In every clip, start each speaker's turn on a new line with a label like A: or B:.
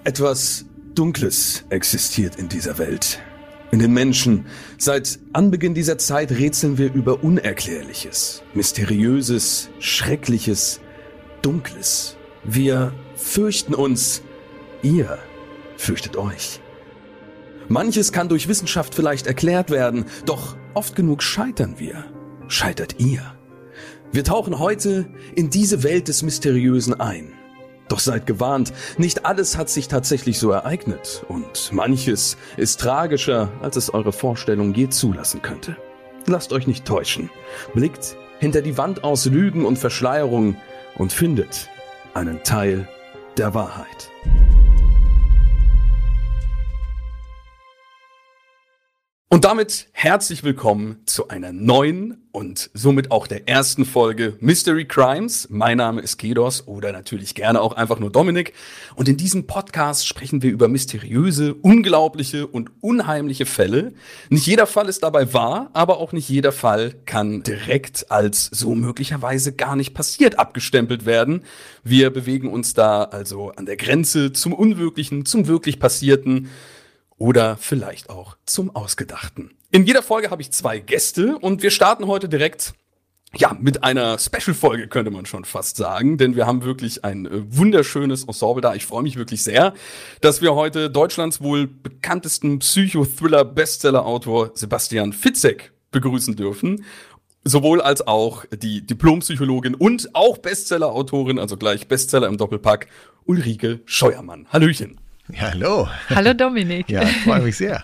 A: Etwas Dunkles existiert in dieser Welt. In den Menschen. Seit Anbeginn dieser Zeit rätseln wir über Unerklärliches, Mysteriöses, Schreckliches, Dunkles. Wir fürchten uns. Ihr fürchtet euch. Manches kann durch Wissenschaft vielleicht erklärt werden, doch oft genug scheitern wir. Scheitert ihr? Wir tauchen heute in diese Welt des Mysteriösen ein. Doch seid gewarnt, nicht alles hat sich tatsächlich so ereignet und manches ist tragischer, als es eure Vorstellung je zulassen könnte. Lasst euch nicht täuschen. Blickt hinter die Wand aus Lügen und Verschleierung und findet einen Teil der Wahrheit. Und damit herzlich willkommen zu einer neuen und somit auch der ersten Folge Mystery Crimes. Mein Name ist Kedos oder natürlich gerne auch einfach nur Dominik. Und in diesem Podcast sprechen wir über mysteriöse, unglaubliche und unheimliche Fälle. Nicht jeder Fall ist dabei wahr, aber auch nicht jeder Fall kann direkt als so möglicherweise gar nicht passiert abgestempelt werden. Wir bewegen uns da also an der Grenze zum Unwirklichen, zum wirklich Passierten. Oder vielleicht auch zum Ausgedachten. In jeder Folge habe ich 2 Gäste und wir starten heute direkt mit einer Special-Folge, könnte man schon fast sagen. Denn wir haben wirklich ein wunderschönes Ensemble da. Ich freue mich wirklich sehr, dass wir heute Deutschlands wohl bekanntesten Psychothriller-Bestseller-Autor Sebastian Fitzek begrüßen dürfen. Sowohl als auch die Diplompsychologin und auch Bestseller-Autorin, also gleich Bestseller im Doppelpack, Ulrike Scheuermann. Hallöchen.
B: Ja, hallo.
C: Hallo Dominik.
B: Ja, freue mich sehr.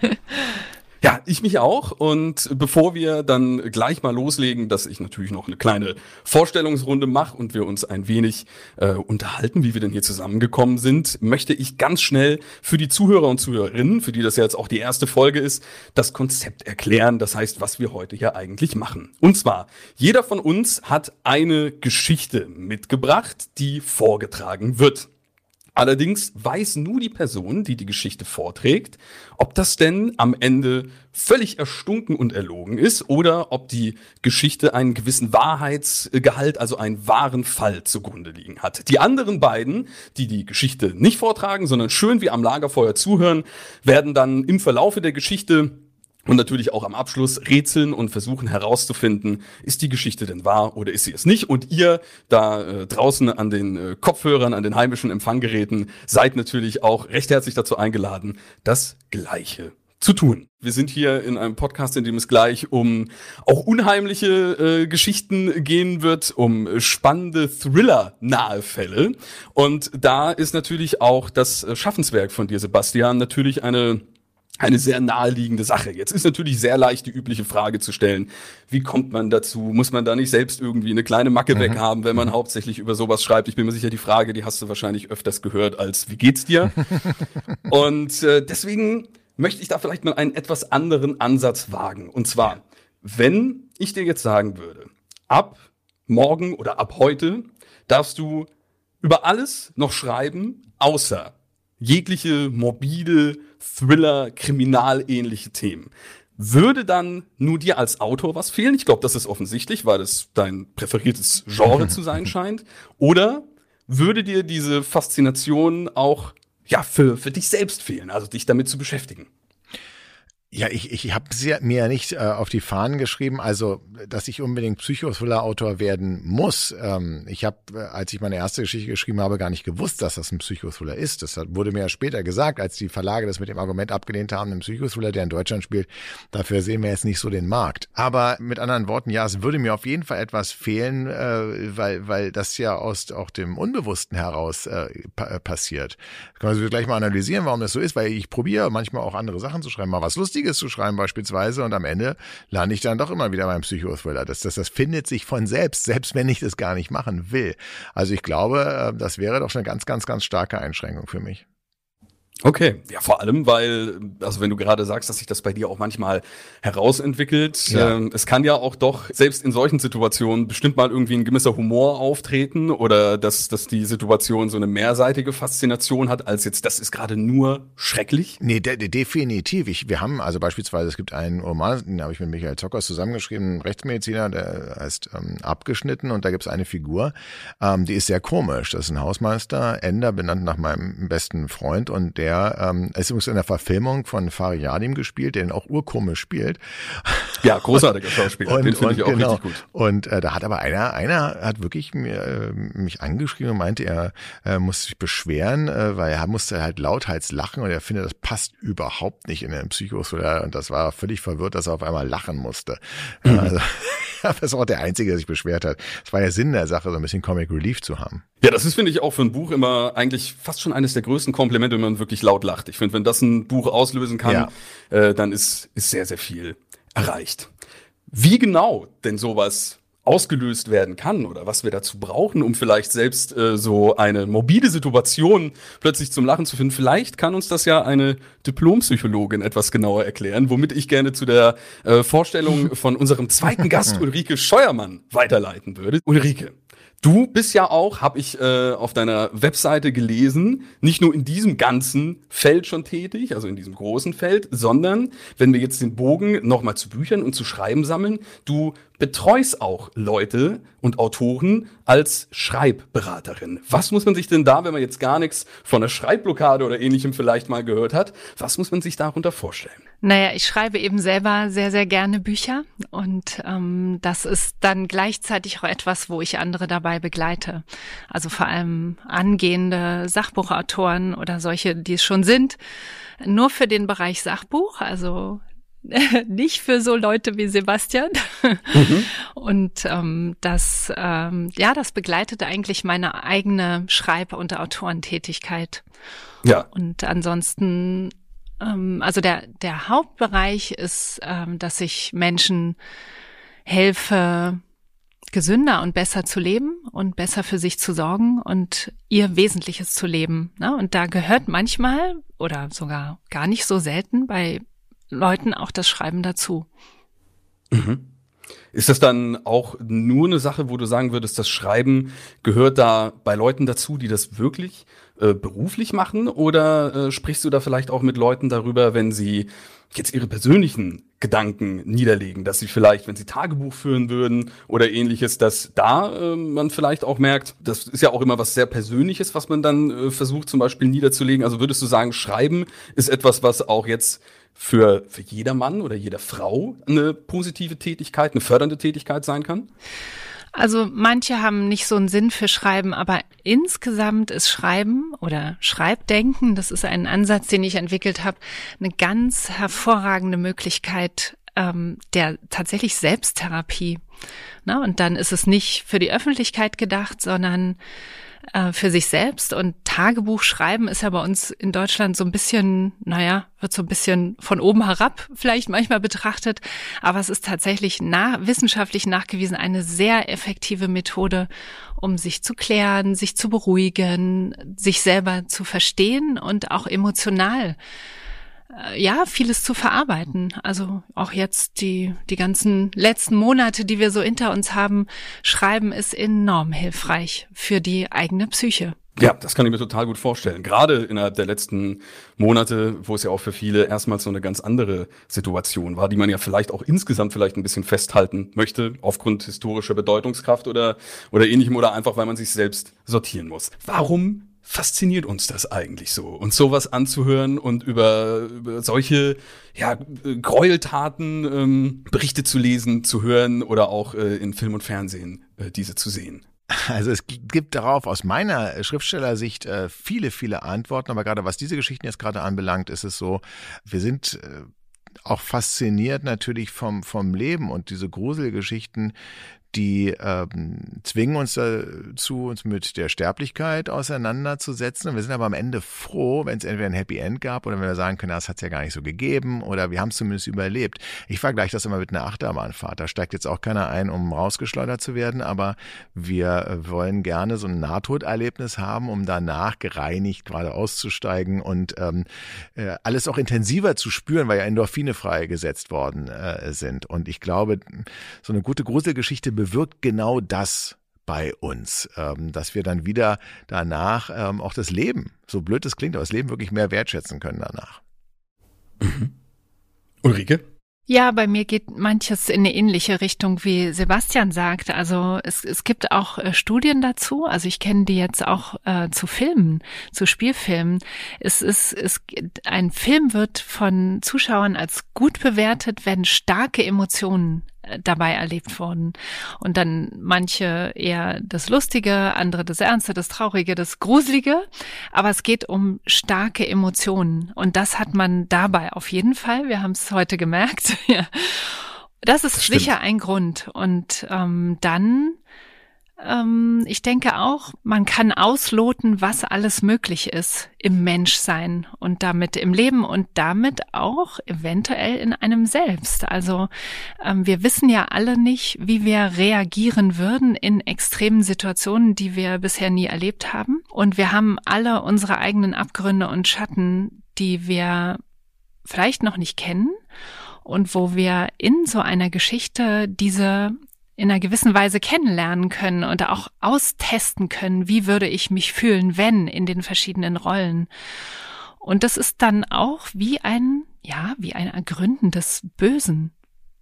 A: Ja, ich mich auch. Und bevor wir dann gleich mal loslegen, dass ich natürlich noch eine kleine Vorstellungsrunde mache und wir uns ein wenig unterhalten, wie wir denn hier zusammengekommen sind, möchte ich ganz schnell für die Zuhörer und Zuhörerinnen, für die das ja jetzt auch die erste Folge ist, das Konzept erklären. Das heißt, was wir heute hier eigentlich machen. Und zwar, jeder von uns hat eine Geschichte mitgebracht, die vorgetragen wird. Allerdings weiß nur die Person, die die Geschichte vorträgt, ob das denn am Ende völlig erstunken und erlogen ist oder ob die Geschichte einen gewissen Wahrheitsgehalt, also einen wahren Fall zugrunde liegen hat. Die anderen beiden, die die Geschichte nicht vortragen, sondern schön wie am Lagerfeuer zuhören, werden dann im Verlaufe der Geschichte und natürlich auch am Abschluss rätseln und versuchen herauszufinden, ist die Geschichte denn wahr oder ist sie es nicht? Und ihr da draußen an den Kopfhörern, an den heimischen Empfanggeräten seid natürlich auch recht herzlich dazu eingeladen, das Gleiche zu tun. Wir sind hier in einem Podcast, in dem es gleich um auch unheimliche Geschichten gehen wird, um spannende Thriller-nahe Fälle. Und da ist natürlich auch das Schaffenswerk von dir, Sebastian, natürlich eine sehr naheliegende Sache. Jetzt ist natürlich sehr leicht die übliche Frage zu stellen, wie kommt man dazu? Muss man da nicht selbst irgendwie eine kleine Macke weg haben, wenn man hauptsächlich über sowas schreibt? Ich bin mir sicher, die Frage, die hast du wahrscheinlich öfters gehört als, wie geht's dir? Und deswegen möchte ich da vielleicht mal einen etwas anderen Ansatz wagen. Und zwar, wenn ich dir jetzt sagen würde, ab morgen oder ab heute darfst du über alles noch schreiben, außer jegliche morbide Thriller, kriminalähnliche Themen. Würde dann nur dir als Autor was fehlen? Ich glaube, das ist offensichtlich, weil es dein präferiertes Genre zu sein scheint. Oder würde dir diese Faszination auch für dich selbst fehlen, also dich damit zu beschäftigen?
B: Ja, ich habe mir ja nicht auf die Fahnen geschrieben, also dass ich unbedingt Psychothriller-Autor werden muss. Ich habe, als ich meine erste Geschichte geschrieben habe, gar nicht gewusst, dass das ein Psychothriller ist. Das wurde mir ja später gesagt, als die Verlage das mit dem Argument abgelehnt haben, ein Psychothriller, der in Deutschland spielt, dafür sehen wir jetzt nicht so den Markt. Aber mit anderen Worten, ja, es würde mir auf jeden Fall etwas fehlen, weil das ja aus auch dem Unbewussten heraus passiert. Das kann man gleich mal analysieren, warum das so ist, weil ich probiere manchmal auch andere Sachen zu schreiben, mal was Lustiges zu schreiben beispielsweise und am Ende lande ich dann doch immer wieder beim Psychothriller. Das findet sich von selbst wenn ich das gar nicht machen will. Also ich glaube, das wäre doch schon eine ganz, ganz, ganz starke Einschränkung für mich.
A: Okay, ja, vor allem, weil, also wenn du gerade sagst, dass sich das bei dir auch manchmal herausentwickelt,
B: Ja.
A: es kann ja auch doch selbst in solchen Situationen bestimmt mal irgendwie ein gewisser Humor auftreten oder dass die Situation so eine mehrseitige Faszination hat, als jetzt, das ist gerade nur schrecklich.
B: Nee, definitiv. Wir haben also beispielsweise, es gibt einen Roman, den habe ich mit Michael Zockers zusammengeschrieben, ein Rechtsmediziner, der heißt Abgeschnitten, und da gibt es eine Figur, die ist sehr komisch. Das ist ein Hausmeister, Ender, benannt nach meinem besten Freund, und der ist übrigens in der Verfilmung von Fariyadim gespielt, der den auch urkomisch spielt.
A: Ja, großartiger Schauspieler, den finde ich auch richtig gut.
B: Und da hat aber einer hat wirklich mich angeschrieben und meinte, er muss sich beschweren, weil er musste halt lauthals lachen, und er findet, das passt überhaupt nicht in den Psychothriller, und das war völlig verwirrt, dass er auf einmal lachen musste. Also, das ist auch der Einzige, der sich beschwert hat. Es war ja Sinn der Sache, so ein bisschen Comic Relief zu haben.
A: Ja, das ist, finde ich, auch für ein Buch immer eigentlich fast schon eines der größten Komplimente, wenn man wirklich laut lacht. Ich finde, wenn das ein Buch auslösen kann, dann ist sehr, sehr viel erreicht. Wie genau denn sowas ausgelöst werden kann oder was wir dazu brauchen, um vielleicht selbst so eine morbide Situation plötzlich zum Lachen zu finden. Vielleicht kann uns das ja eine Diplompsychologin etwas genauer erklären, womit ich gerne zu der Vorstellung von unserem zweiten Gast Ulrike Scheuermann weiterleiten würde. Ulrike, du bist ja auch, habe ich auf deiner Webseite gelesen, nicht nur in diesem ganzen Feld schon tätig, also in diesem großen Feld, sondern, wenn wir jetzt den Bogen nochmal zu Büchern und zu Schreiben sammeln, du betreust auch Leute und Autoren als Schreibberaterin. Was muss man sich denn da, wenn man jetzt gar nichts von einer Schreibblockade oder Ähnlichem vielleicht mal gehört hat, was muss man sich darunter vorstellen?
C: Naja, ich schreibe eben selber sehr, sehr gerne Bücher, und das ist dann gleichzeitig auch etwas, wo ich andere dabei begleite. Also vor allem angehende Sachbuchautoren oder solche, die es schon sind, nur für den Bereich Sachbuch, also nicht für so Leute wie Sebastian. Und das begleitet eigentlich meine eigene Schreib- und Autorentätigkeit.
A: Ja.
C: Und ansonsten, also der Hauptbereich ist, dass ich Menschen helfe, gesünder und besser zu leben und besser für sich zu sorgen und ihr Wesentliches zu leben. Ne? Und da gehört manchmal oder sogar gar nicht so selten bei Leuten auch das Schreiben dazu.
A: Mhm. Ist das dann auch nur eine Sache, wo du sagen würdest, das Schreiben gehört da bei Leuten dazu, die das wirklich beruflich machen? Oder sprichst du da vielleicht auch mit Leuten darüber, wenn sie jetzt ihre persönlichen Gedanken niederlegen, dass sie vielleicht, wenn sie Tagebuch führen würden oder Ähnliches, dass da man vielleicht auch merkt, das ist ja auch immer was sehr Persönliches, was man dann versucht zum Beispiel niederzulegen. Also würdest du sagen, Schreiben ist etwas, was auch jetzt für jeder Mann oder jede Frau eine positive Tätigkeit, eine fördernde Tätigkeit sein kann?
C: Also manche haben nicht so einen Sinn für Schreiben, aber insgesamt ist Schreiben oder Schreibdenken, das ist ein Ansatz, den ich entwickelt habe, eine ganz hervorragende Möglichkeit der tatsächlich Selbsttherapie. Na, und dann ist es nicht für die Öffentlichkeit gedacht, sondern für sich selbst. Und Tagebuch schreiben ist ja bei uns in Deutschland so ein bisschen, wird so ein bisschen von oben herab vielleicht manchmal betrachtet. Aber es ist tatsächlich wissenschaftlich nachgewiesen eine sehr effektive Methode, um sich zu klären, sich zu beruhigen, sich selber zu verstehen und auch emotional vieles zu verarbeiten. Also auch jetzt die ganzen letzten Monate, die wir so hinter uns haben, Schreiben ist enorm hilfreich für die eigene Psyche.
A: Ja, das kann ich mir total gut vorstellen. Gerade innerhalb der letzten Monate, wo es ja auch für viele erstmals so eine ganz andere Situation war, die man ja vielleicht auch insgesamt vielleicht ein bisschen festhalten möchte, aufgrund historischer Bedeutungskraft oder Ähnlichem oder einfach, weil man sich selbst sortieren muss. Warum fasziniert uns das eigentlich so, uns sowas anzuhören und über solche Gräueltaten Berichte zu lesen, zu hören oder auch in Film und Fernsehen diese zu sehen?
B: Also es gibt darauf aus meiner Schriftstellersicht viele, viele Antworten, aber gerade was diese Geschichten jetzt gerade anbelangt, ist es so, wir sind auch fasziniert natürlich vom Leben, und diese Gruselgeschichten, die zwingen uns dazu, uns mit der Sterblichkeit auseinanderzusetzen. Und wir sind aber am Ende froh, wenn es entweder ein Happy End gab oder wenn wir sagen können, das hat es ja gar nicht so gegeben oder wir haben es zumindest überlebt. Ich vergleiche das immer mit einer Achterbahnfahrt. Da steigt jetzt auch keiner ein, um rausgeschleudert zu werden, aber wir wollen gerne so ein Nahtoderlebnis haben, um danach gereinigt gerade auszusteigen und alles auch intensiver zu spüren, weil ja Endorphine freigesetzt worden sind. Und ich glaube, so eine gute Gruselgeschichte bewirkt genau das bei uns, dass wir dann wieder danach auch das Leben, so blöd es klingt, aber das Leben wirklich mehr wertschätzen können danach.
A: Mhm. Ulrike?
C: Ja, bei mir geht manches in eine ähnliche Richtung, wie Sebastian sagt. Also es gibt auch Studien dazu. Also ich kenne die jetzt auch zu Filmen, zu Spielfilmen. Ein Film wird von Zuschauern als gut bewertet, wenn starke Emotionen dabei erlebt wurden. Und dann manche eher das Lustige, andere das Ernste, das Traurige, das Gruselige. Aber es geht um starke Emotionen. Und das hat man dabei auf jeden Fall. Wir haben es heute gemerkt. Ja. Das ist sicher ein Grund. Und ich denke auch, man kann ausloten, was alles möglich ist im Menschsein und damit im Leben und damit auch eventuell in einem selbst. Also wir wissen ja alle nicht, wie wir reagieren würden in extremen Situationen, die wir bisher nie erlebt haben. Und wir haben alle unsere eigenen Abgründe und Schatten, die wir vielleicht noch nicht kennen und wo wir in so einer Geschichte diese in einer gewissen Weise kennenlernen können und auch austesten können, wie würde ich mich fühlen, wenn in den verschiedenen Rollen. Und das ist dann auch wie ein Ergründen des Bösen.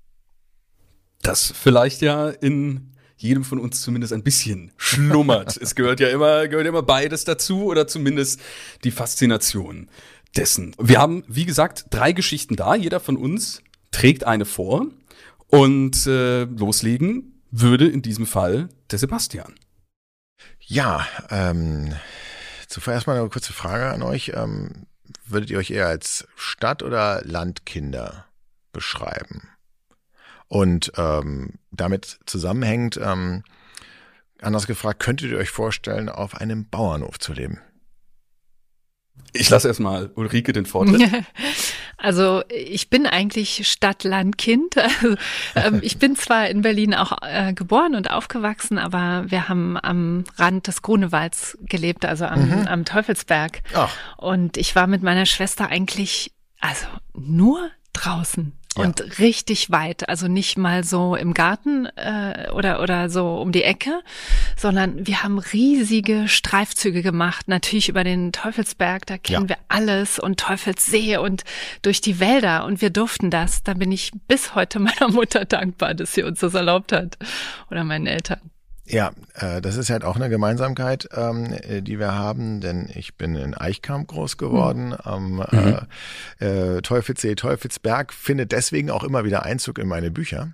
A: Das vielleicht ja in jedem von uns zumindest ein bisschen schlummert. Es gehört ja immer beides dazu oder zumindest die Faszination dessen. Wir haben, wie gesagt, 3 Geschichten da. Jeder von uns trägt eine vor. Und loslegen würde in diesem Fall der Sebastian.
B: Ja, zuvor erstmal eine kurze Frage an euch. Würdet ihr euch eher als Stadt- oder Landkinder beschreiben? Und damit zusammenhängt, anders gefragt, könntet ihr euch vorstellen, auf einem Bauernhof zu leben?
A: Ich lasse erstmal Ulrike den Vortritt.
C: Also ich bin eigentlich Stadt-Land-Kind. Ich bin zwar in Berlin auch geboren und aufgewachsen, aber wir haben am Rand des Grunewalds gelebt, also am Teufelsberg. Ach. Und ich war mit meiner Schwester eigentlich nur draußen. Ja. Und richtig weit, also nicht mal so im Garten oder so um die Ecke, sondern wir haben riesige Streifzüge gemacht, natürlich über den Teufelsberg, da kennen wir alles und Teufelssee und durch die Wälder und wir durften das. Da bin ich bis heute meiner Mutter dankbar, dass sie uns das erlaubt hat oder meinen Eltern.
B: Ja, das ist halt auch eine Gemeinsamkeit, die wir haben, denn ich bin in Eichkamp groß geworden. Teufelssee, Teufelsberg findet deswegen auch immer wieder Einzug in meine Bücher.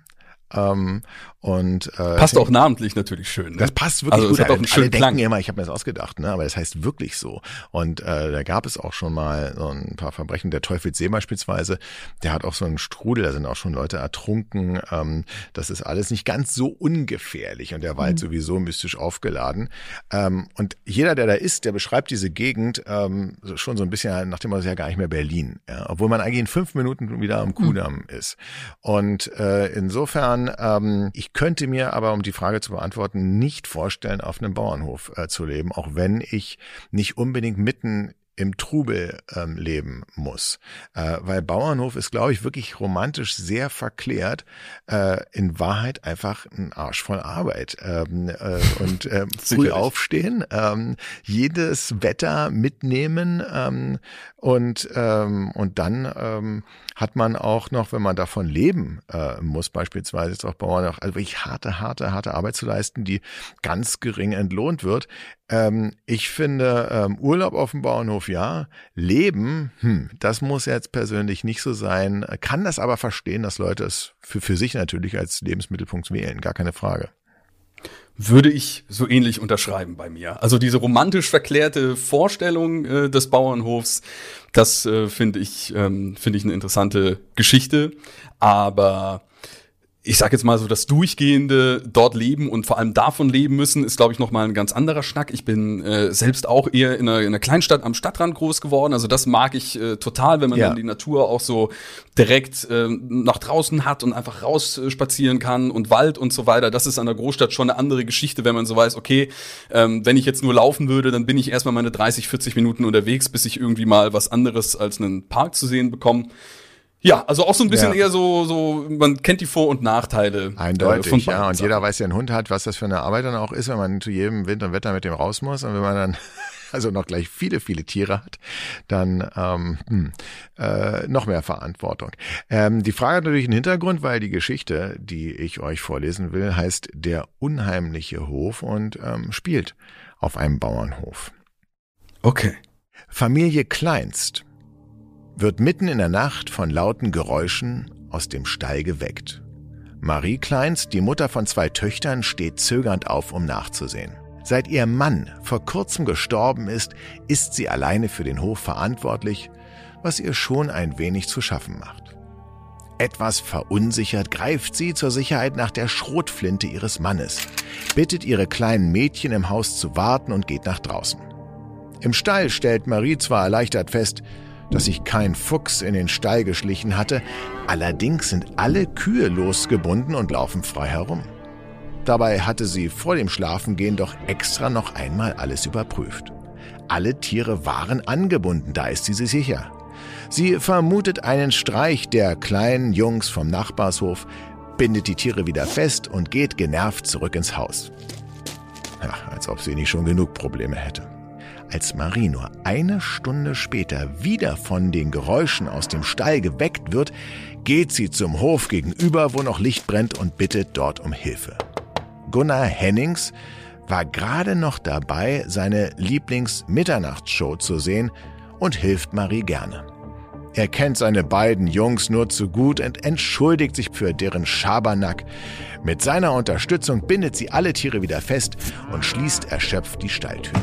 A: Passt auch namentlich natürlich schön. Ne?
B: Das passt wirklich gut.
A: Hat auch einen schönen
B: Klang. Immer, ich habe mir das ausgedacht, ne? Aber das heißt wirklich so. Und da gab es auch schon mal so ein paar Verbrechen. Der Teufelssee beispielsweise, der hat auch so einen Strudel, da sind auch schon Leute ertrunken. Das ist alles nicht ganz so ungefährlich und der Wald sowieso mystisch aufgeladen. Und jeder, der da ist, der beschreibt diese Gegend schon so ein bisschen nach dem Motto, ja gar nicht mehr Berlin. Ja? Obwohl man eigentlich in 5 Minuten wieder am Kudamm ist. Und insofern, ich könnte mir aber, um die Frage zu beantworten, nicht vorstellen, auf einem Bauernhof zu leben, auch wenn ich nicht unbedingt mitten im Trubel leben muss. Weil Bauernhof ist, glaube ich, wirklich romantisch sehr verklärt. In Wahrheit einfach ein Arsch voll Arbeit. Und früh aufstehen, jedes Wetter mitnehmen und dann hat man auch noch, wenn man davon leben muss, beispielsweise jetzt auch Bauern, also wirklich harte Arbeit zu leisten, die ganz gering entlohnt wird. Ich finde, Urlaub auf dem Bauernhof, ja. Leben, das muss jetzt persönlich nicht so sein. Kann das aber verstehen, dass Leute es für sich natürlich als Lebensmittelpunkt wählen. Gar keine Frage.
A: Würde ich so ähnlich unterschreiben bei mir. Also diese romantisch verklärte Vorstellung des Bauernhofs, das finde ich eine interessante Geschichte. Aber ich sag jetzt mal so, das durchgehende dort leben und vor allem davon leben müssen, ist, glaube ich, nochmal ein ganz anderer Schnack. Ich bin selbst auch eher in einer Kleinstadt am Stadtrand groß geworden. Also das mag ich total, wenn man dann die Natur auch so direkt nach draußen hat und einfach raus spazieren kann und Wald und so weiter. Das ist an der Großstadt schon eine andere Geschichte, wenn man so weiß, okay, wenn ich jetzt nur laufen würde, dann bin ich erstmal meine 30, 40 Minuten unterwegs, bis ich irgendwie mal was anderes als einen Park zu sehen bekomme. Ja, also auch so ein bisschen eher so, man kennt die Vor- und Nachteile.
B: Eindeutig, ja. Und jeder weiß, der einen Hund hat, was das für eine Arbeit dann auch ist, wenn man zu jedem Wind und Wetter mit dem raus muss. Und wenn man dann also noch gleich viele, viele Tiere hat, dann noch mehr Verantwortung. Die Frage hat natürlich einen Hintergrund, weil die Geschichte, die ich euch vorlesen will, heißt Der unheimliche Hof und spielt auf einem Bauernhof.
A: Okay.
B: Familie Kleinst wird mitten in der Nacht von lauten Geräuschen aus dem Stall geweckt. Marie Kleinst, die Mutter von 2 Töchtern, steht zögernd auf, um nachzusehen. Seit ihr Mann vor kurzem gestorben ist sie alleine für den Hof verantwortlich, was ihr schon ein wenig zu schaffen macht. Etwas verunsichert greift sie zur Sicherheit nach der Schrotflinte ihres Mannes, bittet ihre kleinen Mädchen im Haus zu warten und geht nach draußen. Im Stall stellt Marie zwar erleichtert fest, dass sich kein Fuchs in den Stall geschlichen hatte, allerdings sind alle Kühe losgebunden und laufen frei herum. Dabei hatte sie vor dem Schlafengehen doch extra noch einmal alles überprüft. Alle Tiere waren angebunden, da ist sie sich sicher. Sie vermutet einen Streich der kleinen Jungs vom Nachbarshof, bindet die Tiere wieder fest und geht genervt zurück ins Haus. Ja, als ob sie nicht schon genug Probleme hätte. Als Marie nur eine Stunde später wieder von den Geräuschen aus dem Stall geweckt wird, geht sie zum Hof gegenüber, wo noch Licht brennt, und bittet dort um Hilfe. Gunnar Hennings war gerade noch dabei, seine Lieblings-Mitternachtsshow zu sehen und hilft Marie gerne. Er kennt seine beiden Jungs nur zu gut und entschuldigt sich für deren Schabernack. Mit seiner Unterstützung bindet sie alle Tiere wieder fest und schließt erschöpft die Stalltür.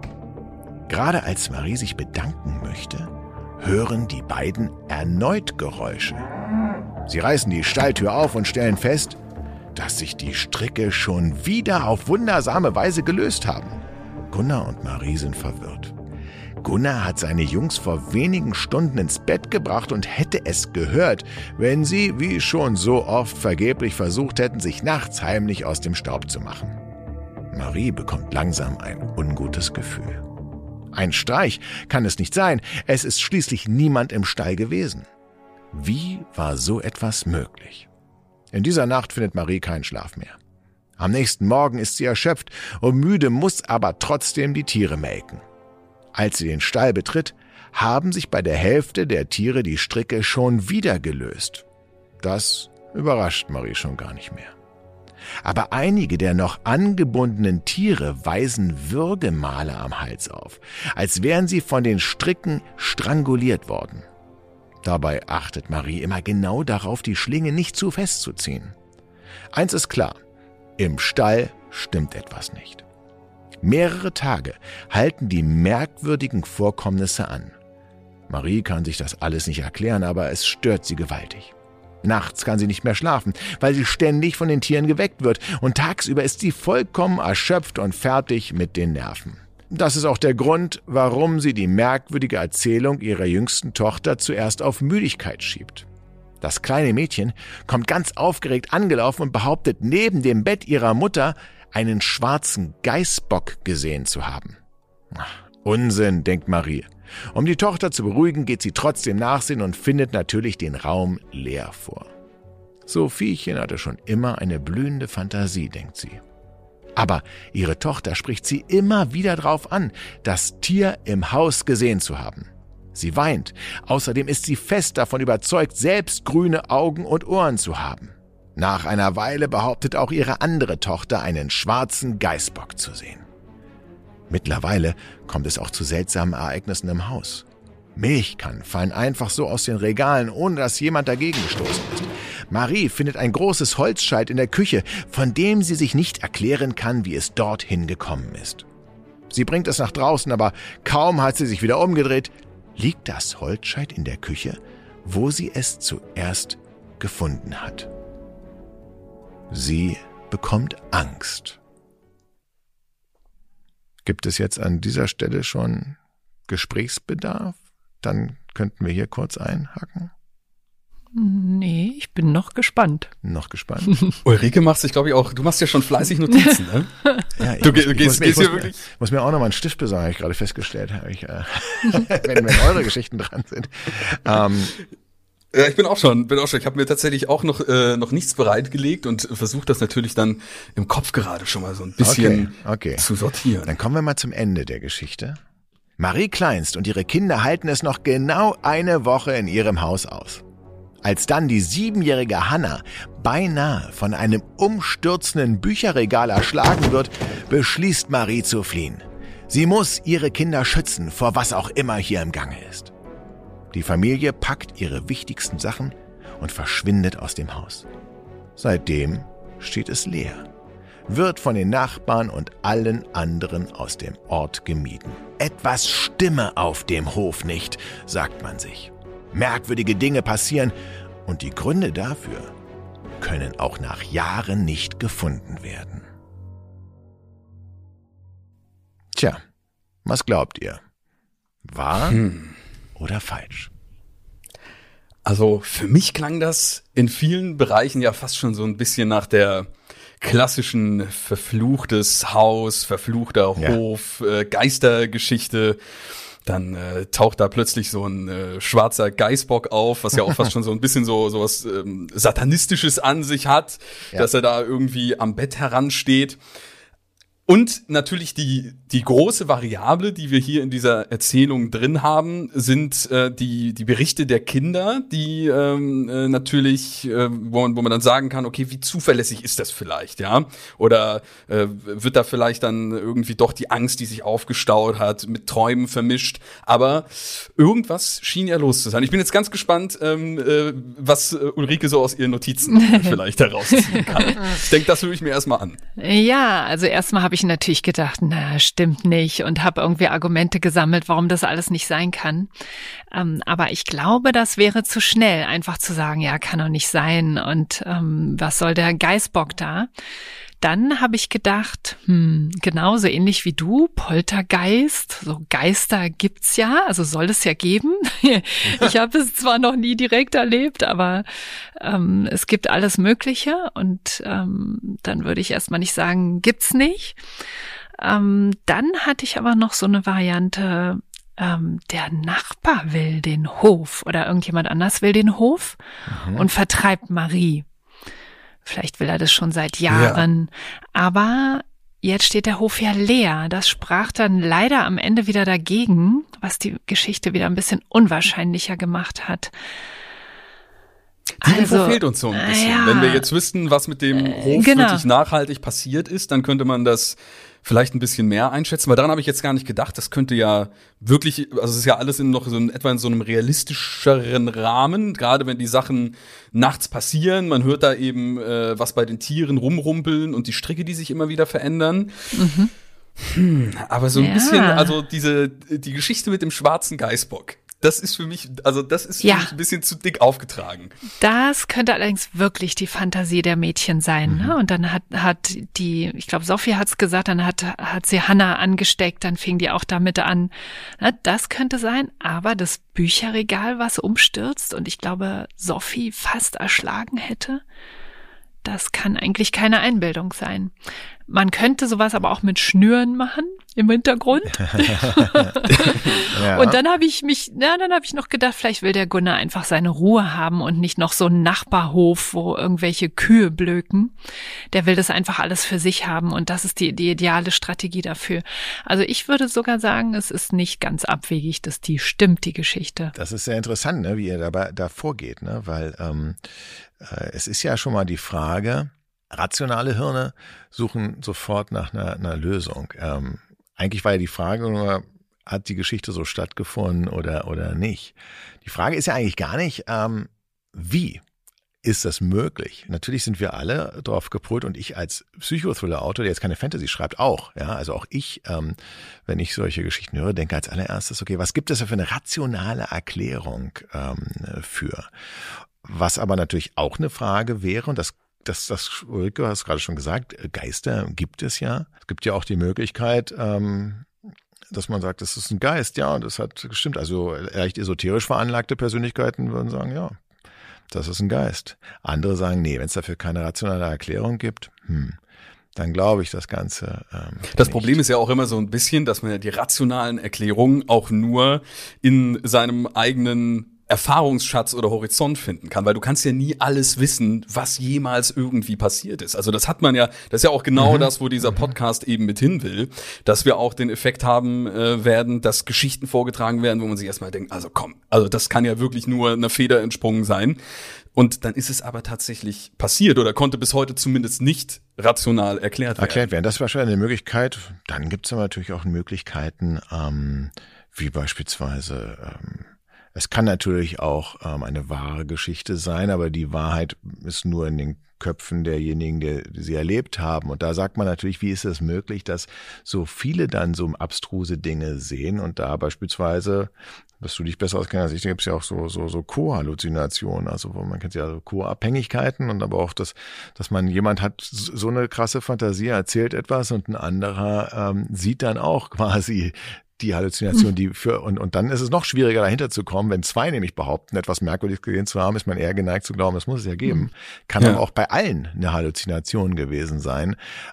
B: Gerade als Marie sich bedanken möchte, hören die beiden erneut Geräusche. Sie reißen die Stalltür auf und stellen fest, dass sich die Stricke schon wieder auf wundersame Weise gelöst haben. Gunnar und Marie sind verwirrt. Gunnar hat seine Jungs vor wenigen Stunden ins Bett gebracht und hätte es gehört, wenn sie, wie schon so oft, vergeblich versucht hätten, sich nachts heimlich aus dem Staub zu machen. Marie bekommt langsam ein ungutes Gefühl. Ein Streich kann es nicht sein, es ist schließlich niemand im Stall gewesen. Wie war so etwas möglich? In dieser Nacht findet Marie keinen Schlaf mehr. Am nächsten Morgen ist sie erschöpft und müde, muss aber trotzdem die Tiere melken. Als sie den Stall betritt, haben sich bei der Hälfte der Tiere die Stricke schon wieder gelöst. Das überrascht Marie schon gar nicht mehr. Aber einige der noch angebundenen Tiere weisen Würgemale am Hals auf, als wären sie von den Stricken stranguliert worden. Dabei achtet Marie immer genau darauf, die Schlinge nicht zu fest zu ziehen. Eins ist klar, im Stall stimmt etwas nicht. Mehrere Tage halten die merkwürdigen Vorkommnisse an. Marie kann sich das alles nicht erklären, aber es stört sie gewaltig. Nachts kann sie nicht mehr schlafen, weil sie ständig von den Tieren geweckt wird, und tagsüber ist sie vollkommen erschöpft und fertig mit den Nerven. Das ist auch der Grund, warum sie die merkwürdige Erzählung ihrer jüngsten Tochter zuerst auf Müdigkeit schiebt. Das kleine Mädchen kommt ganz aufgeregt angelaufen und behauptet, neben dem Bett ihrer Mutter einen schwarzen Geißbock gesehen zu haben. Unsinn, denkt Marie. Um die Tochter zu beruhigen, geht sie trotzdem nachsehen und findet natürlich den Raum leer vor. Sophichen hatte schon immer eine blühende Fantasie, denkt sie. Aber ihre Tochter spricht sie immer wieder drauf an, das Tier im Haus gesehen zu haben. Sie weint. Außerdem ist sie fest davon überzeugt, selbst grüne Augen und Ohren zu haben. Nach einer Weile behauptet auch ihre andere Tochter, einen schwarzen Geißbock zu sehen. Mittlerweile kommt es auch zu seltsamen Ereignissen im Haus. Milchkannen fallen einfach so aus den Regalen, ohne dass jemand dagegen gestoßen ist. Marie findet ein großes Holzscheit in der Küche, von dem sie sich nicht erklären kann, wie es dorthin gekommen ist. Sie bringt es nach draußen, aber kaum hat sie sich wieder umgedreht, liegt das Holzscheit in der Küche, wo sie es zuerst gefunden hat. Sie bekommt Angst. Gibt es jetzt an dieser Stelle schon Gesprächsbedarf? Dann könnten wir hier kurz einhaken.
C: Nee, ich bin noch gespannt.
B: Noch gespannt.
A: Ulrike macht sich, glaube ich, auch, du machst ja schon fleißig Notizen, ne?
B: Ja, ich muss mir auch noch mal einen Stift besorgen, habe ich gerade festgestellt, wenn eure Geschichten dran sind.
A: Ja, ich bin auch schon. Ich habe mir tatsächlich auch noch nichts bereitgelegt und versuche das natürlich dann im Kopf gerade schon mal so ein bisschen zu sortieren.
B: Dann kommen wir mal zum Ende der Geschichte. Marie Kleinst und ihre Kinder halten es noch genau eine Woche in ihrem Haus aus. Als dann die 7-jährige Hannah beinahe von einem umstürzenden Bücherregal erschlagen wird, beschließt Marie zu fliehen. Sie muss ihre Kinder schützen, vor was auch immer hier im Gange ist. Die Familie packt ihre wichtigsten Sachen und verschwindet aus dem Haus. Seitdem steht es leer, wird von den Nachbarn und allen anderen aus dem Ort gemieden. Etwas stimme auf dem Hof nicht, sagt man sich. Merkwürdige Dinge passieren und die Gründe dafür können auch nach Jahren nicht gefunden werden. Tja, was glaubt ihr? Wahr oder falsch?
A: Also für mich klang das in vielen Bereichen ja fast schon so ein bisschen nach der klassischen verfluchtes Haus, verfluchter Hof, Geistergeschichte. Dann taucht da plötzlich so ein schwarzer Geißbock auf, was ja auch fast schon so ein bisschen so was Satanistisches an sich hat, dass er da irgendwie am Bett heransteht. Und natürlich die große Variable, die wir hier in dieser Erzählung drin haben, sind die Berichte der Kinder, die natürlich, wo man dann sagen kann, okay, wie zuverlässig ist das vielleicht, ja? Oder wird da vielleicht dann irgendwie doch die Angst, die sich aufgestaut hat, mit Träumen vermischt? Aber irgendwas schien ja los zu sein. Ich bin jetzt ganz gespannt, was Ulrike so aus ihren Notizen vielleicht herausziehen kann. Ich denke, das höre ich mir erstmal an.
C: Ja, also erstmal habe ich natürlich gedacht, na, stimmt nicht, und habe irgendwie Argumente gesammelt, warum das alles nicht sein kann. Aber ich glaube, das wäre zu schnell, einfach zu sagen, ja, kann doch nicht sein und was soll der Geißbock da? Dann habe ich gedacht, genauso ähnlich wie du, Poltergeist, so Geister gibt's ja, also soll es ja geben. Ich habe es zwar noch nie direkt erlebt, aber es gibt alles Mögliche und dann würde ich erstmal nicht sagen, gibt's nicht. Dann hatte ich aber noch so eine Variante, der Nachbar will den Hof oder irgendjemand anders will den Hof und vertreibt Marie. Vielleicht will er das schon seit Jahren, aber jetzt steht der Hof ja leer. Das sprach dann leider am Ende wieder dagegen, was die Geschichte wieder ein bisschen unwahrscheinlicher gemacht hat.
A: Die Info fehlt uns so ein bisschen. Wenn wir jetzt wüssten, was mit dem Hof wirklich nachhaltig passiert ist, dann könnte man das vielleicht ein bisschen mehr einschätzen, weil daran habe ich jetzt gar nicht gedacht. Das könnte ja wirklich, also es ist ja alles etwa in so einem realistischeren Rahmen, gerade wenn die Sachen nachts passieren. Man hört da eben was bei den Tieren rumrumpeln und die Stricke, die sich immer wieder verändern. Aber so ein bisschen, also die Geschichte mit dem schwarzen Geißbock. Das ist für mich ein bisschen zu dick aufgetragen.
C: Das könnte allerdings wirklich die Fantasie der Mädchen sein. Ne? Und dann hat ich glaube, Sophie hat's gesagt, dann hat sie Hannah angesteckt, dann fing die auch damit an. Na, das könnte sein, aber das Bücherregal, was umstürzt und ich glaube, Sophie fast erschlagen hätte, das kann eigentlich keine Einbildung sein. Man könnte sowas aber auch mit Schnüren machen im Hintergrund. Und dann habe ich noch gedacht, vielleicht will der Gunnar einfach seine Ruhe haben und nicht noch so einen Nachbarhof, wo irgendwelche Kühe blöken. Der will das einfach alles für sich haben und das ist die ideale Strategie dafür. Also ich würde sogar sagen, es ist nicht ganz abwegig, dass die stimmt, die Geschichte.
B: Das ist sehr interessant, ne, wie ihr da vorgeht, ne, weil es ist ja schon mal die Frage, rationale Hirne suchen sofort nach einer Lösung. Eigentlich war ja die Frage nur, hat die Geschichte so stattgefunden oder nicht? Die Frage ist ja eigentlich gar nicht, wie ist das möglich? Natürlich sind wir alle drauf gepolt und ich als Psychothriller-Autor, der jetzt keine Fantasy schreibt, auch. Ja, also auch ich, wenn ich solche Geschichten höre, denke als allererstes, okay, was gibt es da für eine rationale Erklärung für? Was aber natürlich auch eine Frage wäre, und das Ulrike, du hast gerade schon gesagt, Geister gibt es ja. Es gibt ja auch die Möglichkeit, dass man sagt, das ist ein Geist. Ja, das hat gestimmt. Also leicht esoterisch veranlagte Persönlichkeiten würden sagen, ja, das ist ein Geist. Andere sagen, nee, wenn es dafür keine rationale Erklärung gibt, dann glaube ich das Ganze
A: Das
B: nicht.
A: Problem ist ja auch immer so ein bisschen, dass man ja die rationalen Erklärungen auch nur in seinem eigenen Erfahrungsschatz oder Horizont finden kann, weil du kannst ja nie alles wissen, was jemals irgendwie passiert ist. Also das hat man ja, das ist ja auch genau das, wo dieser Podcast eben mit hin will, dass wir auch den Effekt haben werden, dass Geschichten vorgetragen werden, wo man sich erstmal denkt, also komm, also das kann ja wirklich nur eine Feder entsprungen sein. Und dann ist es aber tatsächlich passiert oder konnte bis heute zumindest nicht rational erklärt werden.
B: Das ist wahrscheinlich eine Möglichkeit. Dann gibt es aber natürlich auch Möglichkeiten, wie beispielsweise es kann natürlich auch eine wahre Geschichte sein, aber die Wahrheit ist nur in den Köpfen derjenigen, die sie erlebt haben. Und da sagt man natürlich, wie ist es möglich, dass so viele dann so abstruse Dinge sehen und da beispielsweise, dass du dich besser auskennst als ich, da gibt es ja auch so Co-Halluzinationen, also wo man kennt ja so Co-Abhängigkeiten und aber auch, dass man jemand hat so eine krasse Fantasie, erzählt etwas und ein anderer sieht dann auch quasi die Halluzination, und dann ist es noch schwieriger, dahinter zu kommen, wenn zwei nämlich behaupten, etwas Merkwürdiges gesehen zu haben, ist man eher geneigt zu glauben, das muss es ja geben. Kann aber auch bei allen eine Halluzination gewesen sein.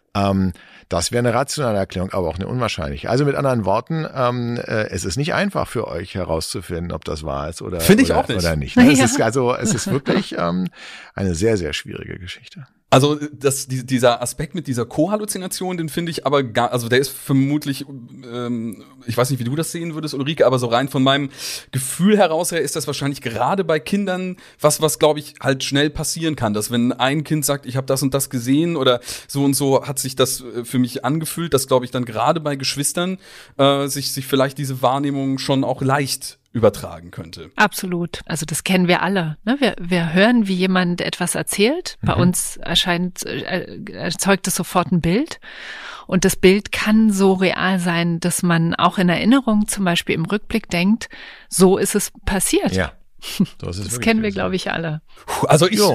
B: Das wäre eine rationale Erklärung, aber auch eine unwahrscheinliche. Also mit anderen Worten, es ist nicht einfach für euch herauszufinden, ob das wahr ist oder,
A: Finde ich auch nicht.
B: Oder nicht. Ne? Ja. Es ist wirklich eine sehr, sehr schwierige Geschichte.
A: Also dieser Aspekt mit dieser Co-Halluzination, den finde ich aber also der ist vermutlich, ich weiß nicht, wie du das sehen würdest, Ulrike, aber so rein von meinem Gefühl heraus her ist das wahrscheinlich gerade bei Kindern was glaube ich halt schnell passieren kann, dass wenn ein Kind sagt, ich habe das und das gesehen oder so und so hat sich das für mich angefühlt, dass glaube ich dann gerade bei Geschwistern sich vielleicht diese Wahrnehmung schon auch leicht übertragen könnte.
C: Absolut. Also das kennen wir alle. Ne? Wir hören, wie jemand etwas erzählt. Bei uns erzeugt es sofort ein Bild. Und das Bild kann so real sein, dass man auch in Erinnerung, zum Beispiel im Rückblick denkt, so ist es passiert.
B: Ja. Das
C: kennen wir, glaube ich, alle.
A: Also ich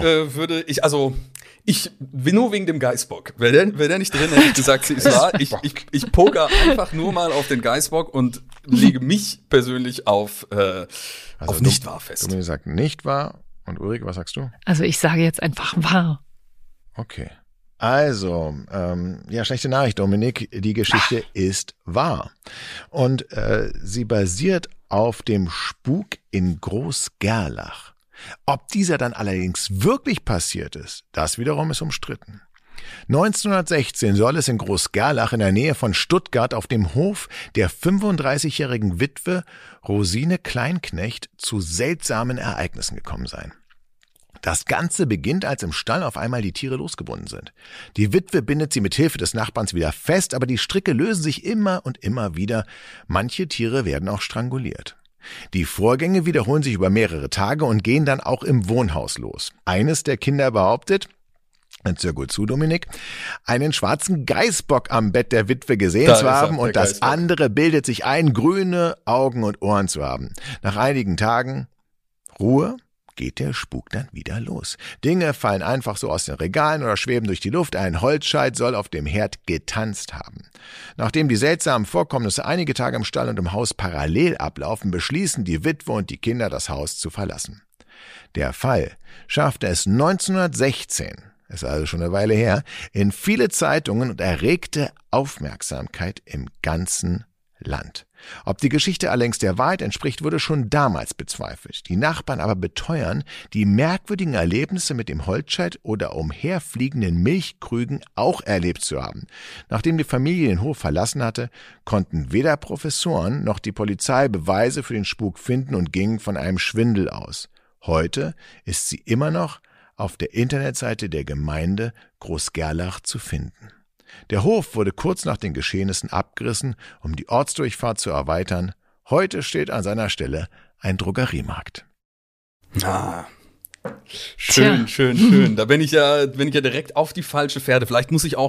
A: nur wegen dem Geißbock. Wäre der nicht drin, hätte ich gesagt, sie ist wahr. Ich poker einfach nur mal auf den Geißbock und lege mich persönlich auf nicht wahr fest.
B: Dominik sagt nicht wahr. Und Ulrike, was sagst du?
C: Also ich sage jetzt einfach wahr.
B: Okay. Also, schlechte Nachricht, Dominik. Die Geschichte ist wahr. Und sie basiert auf dem Spuk in Groß-Gerlach. Ob dieser dann allerdings wirklich passiert ist, das wiederum ist umstritten. 1916 soll es in Groß-Gerlach in der Nähe von Stuttgart auf dem Hof der 35-jährigen Witwe Rosine Kleinknecht zu seltsamen Ereignissen gekommen sein. Das Ganze beginnt, als im Stall auf einmal die Tiere losgebunden sind. Die Witwe bindet sie mit Hilfe des Nachbarns wieder fest, aber die Stricke lösen sich immer und immer wieder. Manche Tiere werden auch stranguliert. Die Vorgänge wiederholen sich über mehrere Tage und gehen dann auch im Wohnhaus los. Eines der Kinder behauptet, hört sehr gut zu, Dominik, einen schwarzen Geißbock am Bett der Witwe gesehen zu haben und das andere bildet sich ein, grüne Augen und Ohren zu haben. Nach einigen Tagen Ruhe geht der Spuk dann wieder los. Dinge fallen einfach so aus den Regalen oder schweben durch die Luft. Ein Holzscheit soll auf dem Herd getanzt haben. Nachdem die seltsamen Vorkommnisse einige Tage im Stall und im Haus parallel ablaufen, beschließen die Witwe und die Kinder, das Haus zu verlassen. Der Fall schaffte es 1916, ist also schon eine Weile her, in viele Zeitungen und erregte Aufmerksamkeit im ganzen Land. Ob die Geschichte allerdings der Wahrheit entspricht, wurde schon damals bezweifelt. Die Nachbarn aber beteuern, die merkwürdigen Erlebnisse mit dem Holzscheit oder umherfliegenden Milchkrügen auch erlebt zu haben. Nachdem die Familie den Hof verlassen hatte, konnten weder Professoren noch die Polizei Beweise für den Spuk finden und gingen von einem Schwindel aus. Heute ist sie immer noch auf der Internetseite der Gemeinde Groß-Gerlach zu finden. Der Hof wurde kurz nach den Geschehnissen abgerissen, um die Ortsdurchfahrt zu erweitern. Heute steht an seiner Stelle ein Drogeriemarkt.
A: Ah, schön. Da bin ich ja direkt auf die falsche Fährte. Vielleicht muss ich auch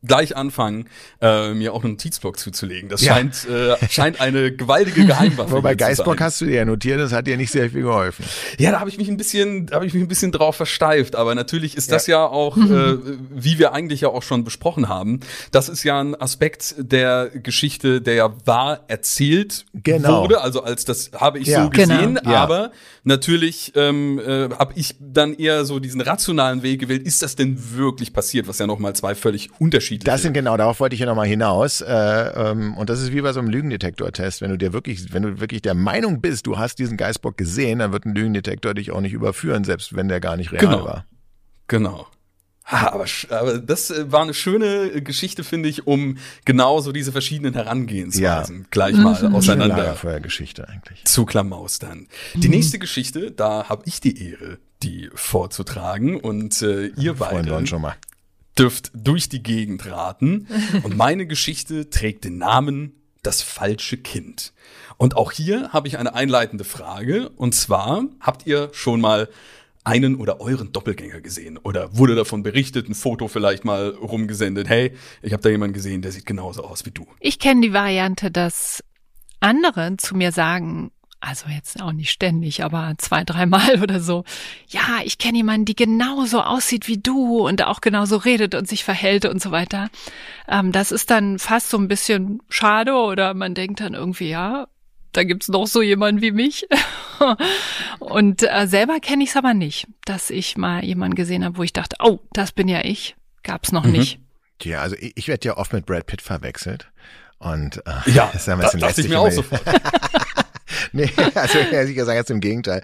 A: gleich anfangen, mir auch einen Notizblock zuzulegen. Das scheint eine gewaltige Geheimwaffe
B: Wobei
A: zu sein.
B: Geistbock hast du dir ja notiert, das hat dir nicht sehr viel geholfen.
A: Ja, da habe ich mich ein bisschen drauf versteift. Aber natürlich ist das ja auch, wie wir eigentlich ja auch schon besprochen haben, das ist ja ein Aspekt der Geschichte, der ja wahr erzählt wurde. Also als das habe ich so gesehen.
C: Genau.
A: Aber natürlich habe ich dann eher so diesen rationalen Weg gewählt. Ist das denn wirklich passiert? Was ja nochmal zwei völlig unterschiedliche.
B: Das sind genau, darauf wollte ich ja nochmal hinaus. Und das ist wie bei so einem Lügendetektor-Test. Wenn du wirklich der Meinung bist, du hast diesen Geistbock gesehen, dann wird ein Lügendetektor dich auch nicht überführen, selbst wenn der gar nicht real war.
A: Genau. Aber das war eine schöne Geschichte, finde ich, um genau so diese verschiedenen Herangehensweisen gleich mal auseinander
B: Geschichte eigentlich
A: zu klamaustern. Die nächste Geschichte, da habe ich die Ehre, die vorzutragen und ihr beide
B: schon mal.
A: dürft durch die Gegend raten. Und meine Geschichte trägt den Namen Das falsche Kind. Und auch hier habe ich eine einleitende Frage. Und zwar, habt ihr schon mal einen oder euren Doppelgänger gesehen? Oder wurde davon berichtet, ein Foto vielleicht mal rumgesendet? Hey, ich habe da jemanden gesehen, der sieht genauso aus wie du.
C: Ich kenne die Variante, dass andere zu mir sagen, also jetzt auch nicht ständig, aber 2-3 Mal oder so, ja, ich kenne jemanden, die genauso aussieht wie du und auch genauso redet und sich verhält und so weiter. Das ist dann fast so ein bisschen schade oder man denkt dann irgendwie, ja, da gibt's noch so jemanden wie mich. Und selber kenne ich es aber nicht, dass ich mal jemanden gesehen habe, wo ich dachte, oh, das bin ja ich. Gab's noch nicht.
B: Ja, also ich werde ja oft mit Brad Pitt verwechselt. Und
A: das dachte ich mir auch sofort.
B: Nee, also ich kann sagen, jetzt im Gegenteil.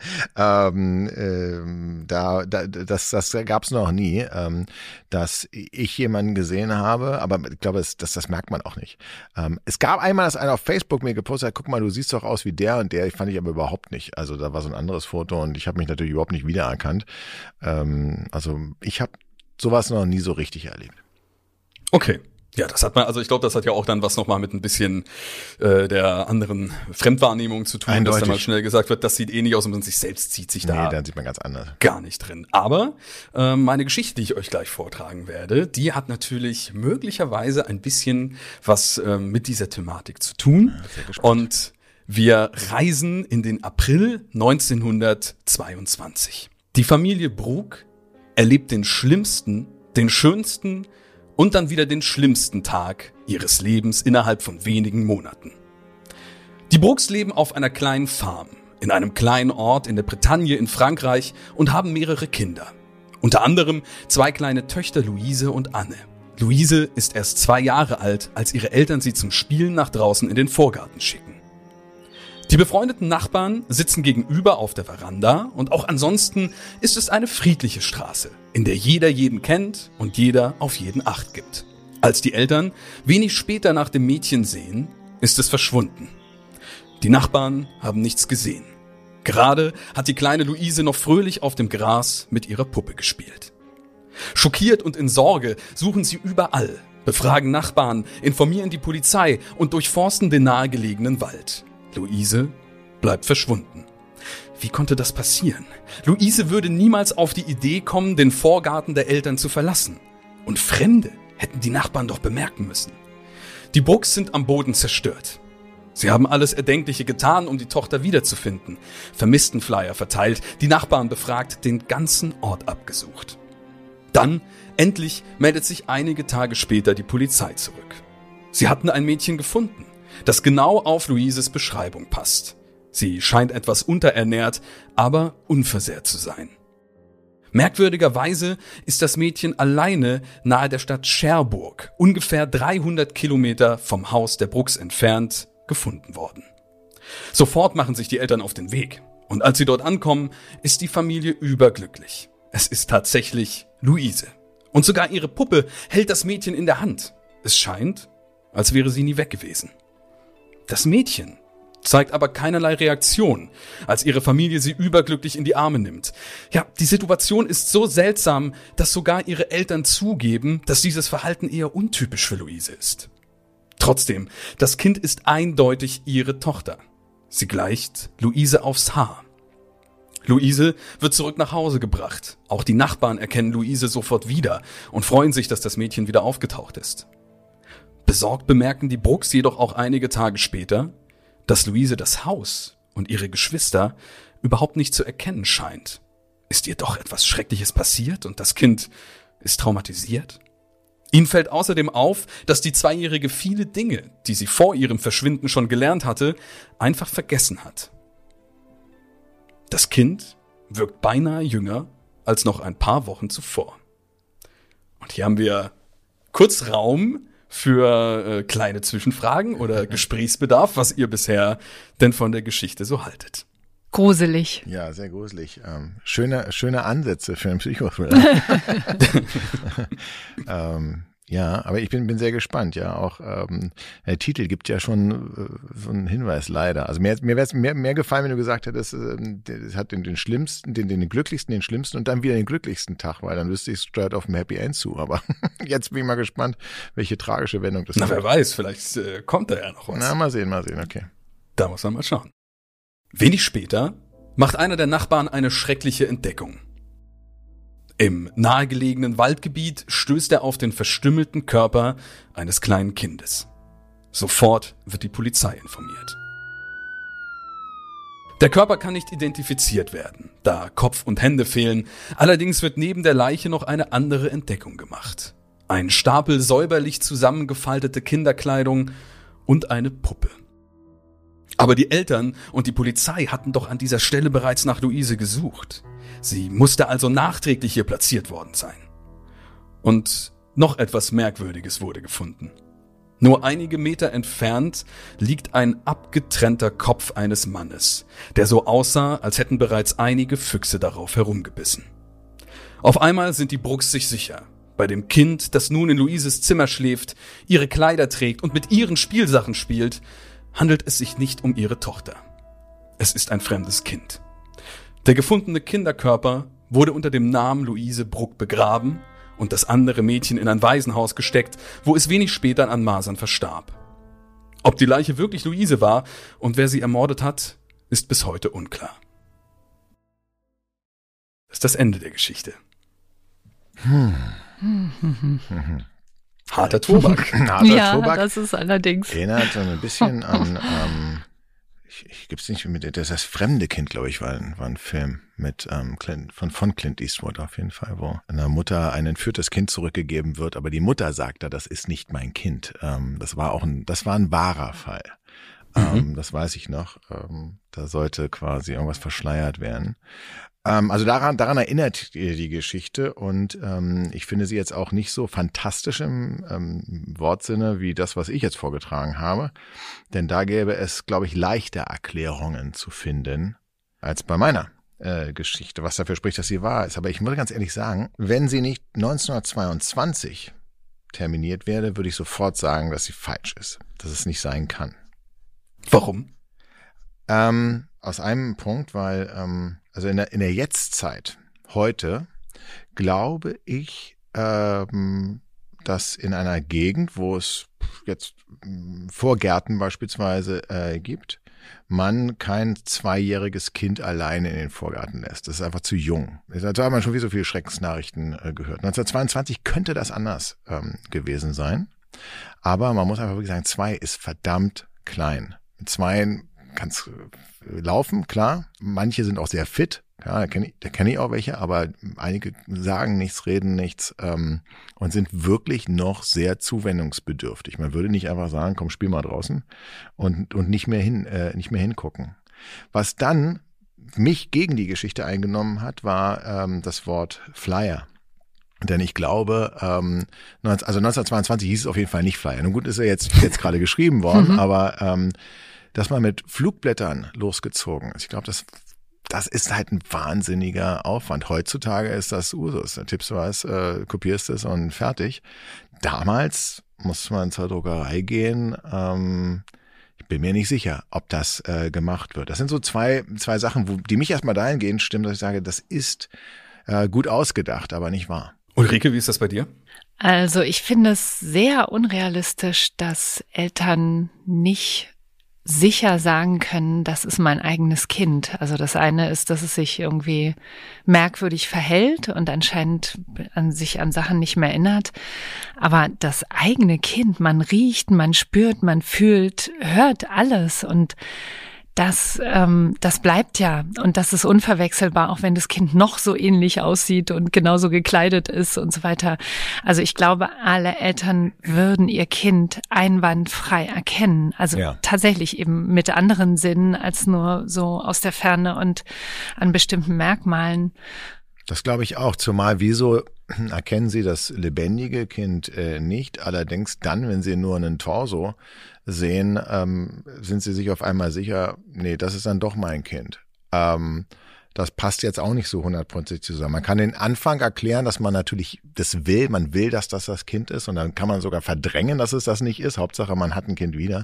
B: Das gab's noch nie, dass ich jemanden gesehen habe, aber ich glaube, das merkt man auch nicht. Es gab einmal, dass einer auf Facebook mir gepostet hat, guck mal, du siehst doch aus wie der und der, fand ich aber überhaupt nicht. Also da war so ein anderes Foto und ich habe mich natürlich überhaupt nicht wiedererkannt. Also ich habe sowas noch nie so richtig erlebt.
A: Okay. Ja, das hat man, also ich glaube, das hat ja auch dann was nochmal mit ein bisschen der anderen Fremdwahrnehmung zu tun,
B: Eindeutig.
A: dass da mal schnell gesagt wird, das sieht eh nicht aus und man sich selbst zieht sich da
B: dann sieht man ganz anders.
A: gar nicht drin. Aber meine Geschichte, die ich euch gleich vortragen werde, die hat natürlich möglicherweise ein bisschen was mit dieser Thematik zu tun.
B: Ja, sehr gespannt.
A: Und wir reisen in den April 1922. Die Familie Brug erlebt den schlimmsten, den schönsten und dann wieder den schlimmsten Tag ihres Lebens innerhalb von wenigen Monaten. Die Brugs leben auf einer kleinen Farm, in einem kleinen Ort in der Bretagne in Frankreich und haben mehrere Kinder. Unter anderem 2 kleine Töchter Luise und Anne. Luise ist erst 2 Jahre alt, als ihre Eltern sie zum Spielen nach draußen in den Vorgarten schicken. Die befreundeten Nachbarn sitzen gegenüber auf der Veranda und auch ansonsten ist es eine friedliche Straße, in der jeder jeden kennt und jeder auf jeden Acht gibt. Als die Eltern wenig später nach dem Mädchen sehen, ist es verschwunden. Die Nachbarn haben nichts gesehen. Gerade hat die kleine Luise noch fröhlich auf dem Gras mit ihrer Puppe gespielt. Schockiert und in Sorge suchen sie überall, befragen Nachbarn, informieren die Polizei und durchforsten den nahegelegenen Wald. Luise bleibt verschwunden. Wie konnte das passieren? Luise würde niemals auf die Idee kommen, den Vorgarten der Eltern zu verlassen. Und Fremde hätten die Nachbarn doch bemerken müssen. Die Brugs sind am Boden zerstört. Sie haben alles Erdenkliche getan, um die Tochter wiederzufinden. Vermisstenflyer verteilt, die Nachbarn befragt, den ganzen Ort abgesucht. Dann, endlich, meldet sich einige Tage später die Polizei zurück. Sie hatten ein Mädchen gefunden, das genau auf Luises Beschreibung passt. Sie scheint etwas unterernährt, aber unversehrt zu sein. Merkwürdigerweise ist das Mädchen alleine nahe der Stadt Cherbourg, ungefähr 300 Kilometer vom Haus der Brugs entfernt, gefunden worden. Sofort machen sich die Eltern auf den Weg. Und als sie dort ankommen, ist die Familie überglücklich. Es ist tatsächlich Luise. Und sogar ihre Puppe hält das Mädchen in der Hand. Es scheint, als wäre sie nie weg gewesen. Das Mädchen zeigt aber keinerlei Reaktion, als ihre Familie sie überglücklich in die Arme nimmt. Ja, die Situation ist so seltsam, dass sogar ihre Eltern zugeben, dass dieses Verhalten eher untypisch für Luise ist. Trotzdem, das Kind ist eindeutig ihre Tochter. Sie gleicht Luise aufs Haar. Luise wird zurück nach Hause gebracht. Auch die Nachbarn erkennen Luise sofort wieder und freuen sich, dass das Mädchen wieder aufgetaucht ist. Besorgt bemerken die Brucks jedoch auch einige Tage später, dass Luise das Haus und ihre Geschwister überhaupt nicht zu erkennen scheint. Ist ihr doch etwas Schreckliches passiert und das Kind ist traumatisiert? Ihnen fällt außerdem auf, dass die Zweijährige viele Dinge, die sie vor ihrem Verschwinden schon gelernt hatte, einfach vergessen hat. Das Kind wirkt beinahe jünger als noch ein paar Wochen zuvor. Und hier haben wir kurz Raum für kleine Zwischenfragen oder Gesprächsbedarf, was ihr bisher denn von der Geschichte so haltet.
C: Gruselig.
B: Ja, sehr gruselig. Schöne Ansätze für einen Psychothriller. Ja, aber ich bin sehr gespannt, ja. Auch der Titel gibt ja schon so einen Hinweis, leider. Also mir wäre es mehr gefallen, wenn du gesagt hättest, es hat den schlimmsten, den glücklichsten, den schlimmsten und dann wieder den glücklichsten Tag, weil dann wüsste ich, es steuert auf ein Happy End zu. Aber jetzt bin ich mal gespannt, welche tragische Wendung das
A: Na, wer weiß, vielleicht kommt da ja noch was.
B: Na, mal sehen, okay.
A: Da muss man mal schauen. Wenig später macht einer der Nachbarn eine schreckliche Entdeckung. Im nahegelegenen Waldgebiet stößt er auf den verstümmelten Körper eines kleinen Kindes. Sofort wird die Polizei informiert. Der Körper kann nicht identifiziert werden, da Kopf und Hände fehlen. Allerdings wird neben der Leiche noch eine andere Entdeckung gemacht. Ein Stapel säuberlich zusammengefaltete Kinderkleidung und eine Puppe. Aber die Eltern und die Polizei hatten doch an dieser Stelle bereits nach Luise gesucht. Sie musste also nachträglich hier platziert worden sein. Und noch etwas Merkwürdiges wurde gefunden. Nur einige Meter entfernt liegt ein abgetrennter Kopf eines Mannes, der so aussah, als hätten bereits einige Füchse darauf herumgebissen. Auf einmal sind die Brucks sich sicher. Bei dem Kind, das nun in Luises Zimmer schläft, ihre Kleider trägt und mit ihren Spielsachen spielt, handelt es sich nicht um ihre Tochter. Es ist ein fremdes Kind. Der gefundene Kinderkörper wurde unter dem Namen Luise Bruck begraben und das andere Mädchen in ein Waisenhaus gesteckt, wo es wenig später an Masern verstarb. Ob die Leiche wirklich Luise war und wer sie ermordet hat, ist bis heute unklar. Das ist das Ende der Geschichte. Harter Tobak.
C: Ja, Tobak. Das ist allerdings.
B: Erinnert so ein bisschen an, ich gibt's nicht mit, das Fremde Kind, glaube ich, war ein Film mit von Clint Eastwood auf jeden Fall, wo einer Mutter ein entführtes Kind zurückgegeben wird, aber die Mutter sagt da, das ist nicht mein Kind. Das war ein wahrer Fall. Das weiß ich noch. Da sollte quasi irgendwas verschleiert werden. Also daran erinnert die Geschichte und ich finde sie jetzt auch nicht so fantastisch im Wortsinne wie das, was ich jetzt vorgetragen habe. Denn da gäbe es, glaube ich, leichter Erklärungen zu finden als bei meiner Geschichte, was dafür spricht, dass sie wahr ist. Aber ich muss ganz ehrlich sagen, wenn sie nicht 1922 terminiert wäre, würde ich sofort sagen, dass sie falsch ist, dass es nicht sein kann.
A: Warum?
B: Aus einem Punkt, weil also in der Jetztzeit, heute, glaube ich, dass in einer Gegend, wo es jetzt Vorgärten beispielsweise gibt, man kein 2-jähriges Kind alleine in den Vorgarten lässt. Das ist einfach zu jung. Dazu hat man schon wie so viele Schreckensnachrichten gehört. 1922 könnte das anders gewesen sein. Aber man muss einfach wirklich sagen, 2 ist verdammt klein. Mit 2 kann's laufen, klar. Manche sind auch sehr fit. Ja, da kenne ich auch welche, aber einige sagen nichts, reden nichts und sind wirklich noch sehr zuwendungsbedürftig. Man würde nicht einfach sagen, komm, spiel mal draußen und nicht mehr hingucken. Was dann mich gegen die Geschichte eingenommen hat, war das Wort Flyer. Denn ich glaube, also 1922 hieß es auf jeden Fall nicht Flyer. Nun gut, ist er jetzt gerade geschrieben worden, aber dass man mit Flugblättern losgezogen ist. Ich glaube, das ist halt ein wahnsinniger Aufwand. Heutzutage ist das Usus. Da tippst du was, kopierst es und fertig. Damals musste man zur Druckerei gehen. Ich bin mir nicht sicher, ob das gemacht wird. Das sind so zwei Sachen, die mich erstmal dahingehend stimmen, dass ich sage, das ist gut ausgedacht, aber nicht wahr.
A: Ulrike, wie ist das bei dir?
C: Also ich finde es sehr unrealistisch, dass Eltern nicht sicher sagen können, das ist mein eigenes Kind. Also das eine ist, dass es sich irgendwie merkwürdig verhält und anscheinend sich an Sachen nicht mehr erinnert. Aber das eigene Kind, man riecht, man spürt, man fühlt, hört alles und das bleibt ja und das ist unverwechselbar, auch wenn das Kind noch so ähnlich aussieht und genauso gekleidet ist und so weiter. Also ich glaube, alle Eltern würden ihr Kind einwandfrei erkennen. Also tatsächlich eben mit anderen Sinnen als nur so aus der Ferne und an bestimmten Merkmalen.
B: Das glaube ich auch, zumal wieso erkennen Sie das lebendige Kind nicht, allerdings dann, wenn Sie nur einen Torso sehen, sind Sie sich auf einmal sicher, nee, das ist dann doch mein Kind. Das passt jetzt auch nicht so 100% zusammen. Man kann den Anfang erklären, dass man natürlich das will, man will, dass das Kind ist und dann kann man sogar verdrängen, dass es das nicht ist. Hauptsache, man hat ein Kind wieder.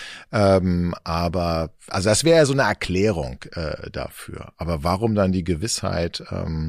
B: Aber, also das wäre ja so eine Erklärung dafür. Aber warum dann die Gewissheit,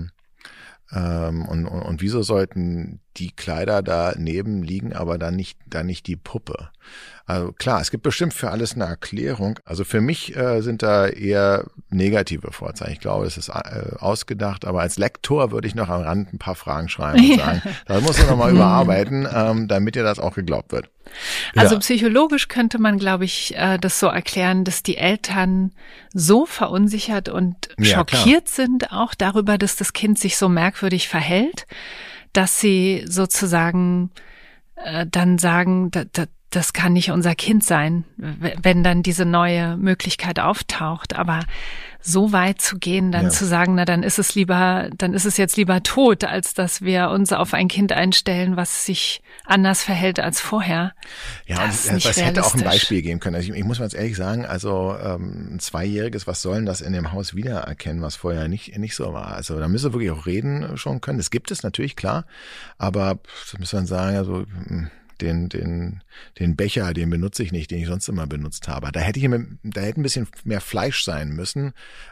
B: und wieso sollten die Kleider daneben liegen, aber dann nicht die Puppe? Also klar, es gibt bestimmt für alles eine Erklärung. Also für mich sind da eher negative Vorzeichen. Ich glaube, es ist ausgedacht, aber als Lektor würde ich noch am Rand ein paar Fragen schreiben und sagen, da muss man noch mal überarbeiten, damit dir das auch geglaubt wird.
C: Also psychologisch könnte man, glaube ich, das so erklären, dass die Eltern so verunsichert und schockiert sind auch darüber, dass das Kind sich so merkwürdig verhält, dass sie sozusagen dann sagen, das kann nicht unser Kind sein, wenn dann diese neue Möglichkeit auftaucht. Aber so weit zu gehen, dann zu sagen, na dann ist es jetzt lieber tot, als dass wir uns auf ein Kind einstellen, was sich anders verhält als vorher.
B: Ja, das hätte auch ein Beispiel geben können. Also ich muss mal jetzt ehrlich sagen, also ein Zweijähriges, was soll denn das in dem Haus wiedererkennen, was vorher nicht so war? Also da müssen wir wirklich auch reden schon können. Das gibt es natürlich, klar, aber das muss man sagen, also den Becher, den benutze ich nicht, den ich sonst immer benutzt habe. Da hätte ein bisschen mehr Fleisch sein müssen,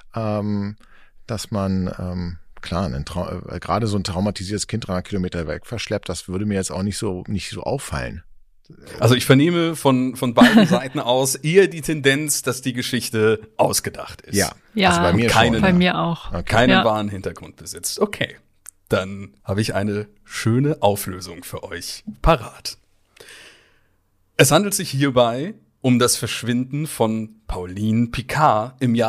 B: dass man klar, gerade so ein traumatisiertes Kind 300 Kilometer weg verschleppt, das würde mir jetzt auch nicht so auffallen.
A: Also ich vernehme von beiden Seiten aus eher die Tendenz, dass die Geschichte ausgedacht ist.
C: Ja,
B: also
C: bei mir auch.
A: Okay. Keinen wahren Hintergrund besitzt. Okay, dann habe ich eine schöne Auflösung für euch parat. Es handelt sich hierbei um das Verschwinden von Pauline Picard im Jahr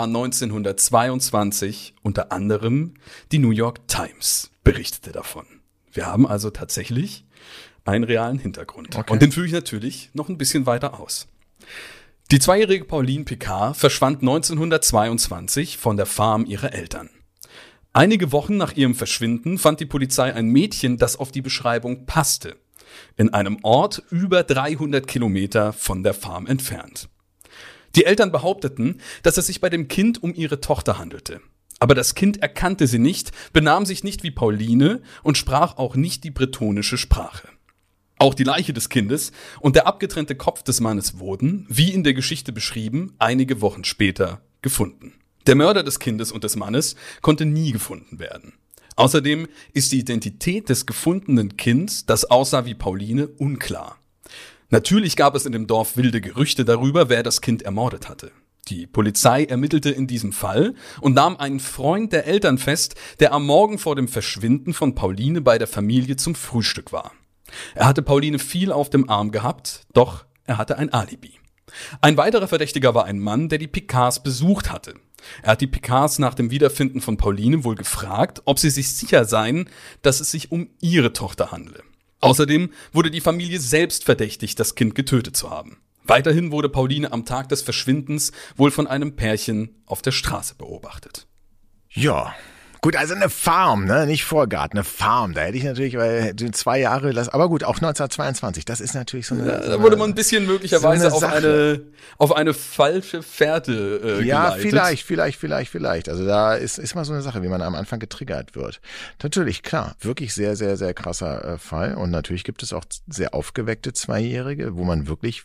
A: 1922. Unter anderem die New York Times berichtete davon. Wir haben also tatsächlich einen realen Hintergrund. Okay. Und den führe ich natürlich noch ein bisschen weiter aus. Die 2-jährige Pauline Picard verschwand 1922 von der Farm ihrer Eltern. Einige Wochen nach ihrem Verschwinden fand die Polizei ein Mädchen, das auf die Beschreibung passte, in einem Ort über 300 Kilometer von der Farm entfernt. Die Eltern behaupteten, dass es sich bei dem Kind um ihre Tochter handelte. Aber das Kind erkannte sie nicht, benahm sich nicht wie Pauline und sprach auch nicht die bretonische Sprache. Auch die Leiche des Kindes und der abgetrennte Kopf des Mannes wurden, wie in der Geschichte beschrieben, einige Wochen später gefunden. Der Mörder des Kindes und des Mannes konnte nie gefunden werden. Außerdem ist die Identität des gefundenen Kindes, das aussah wie Pauline, unklar. Natürlich gab es in dem Dorf wilde Gerüchte darüber, wer das Kind ermordet hatte. Die Polizei ermittelte in diesem Fall und nahm einen Freund der Eltern fest, der am Morgen vor dem Verschwinden von Pauline bei der Familie zum Frühstück war. Er hatte Pauline viel auf dem Arm gehabt, doch er hatte ein Alibi. Ein weiterer Verdächtiger war ein Mann, der die Picards besucht hatte. Er hat die Picards nach dem Wiederfinden von Pauline wohl gefragt, ob sie sich sicher seien, dass es sich um ihre Tochter handle. Außerdem wurde die Familie selbst verdächtigt, das Kind getötet zu haben. Weiterhin wurde Pauline am Tag des Verschwindens wohl von einem Pärchen auf der Straße beobachtet.
B: Ja. Gut, also eine Farm, ne, nicht Vorgarten, eine Farm. Da hätte ich natürlich 2 Jahre lassen. Aber gut, auch 1922. Das ist natürlich so eine.
A: Da wurde man ein bisschen möglicherweise
B: so
A: auf eine falsche Fährte geleitet.
B: Vielleicht. Also da ist mal so eine Sache, wie man am Anfang getriggert wird. Natürlich, klar, wirklich sehr, sehr, sehr krasser Fall. Und natürlich gibt es auch sehr aufgeweckte 2-Jährige, wo man wirklich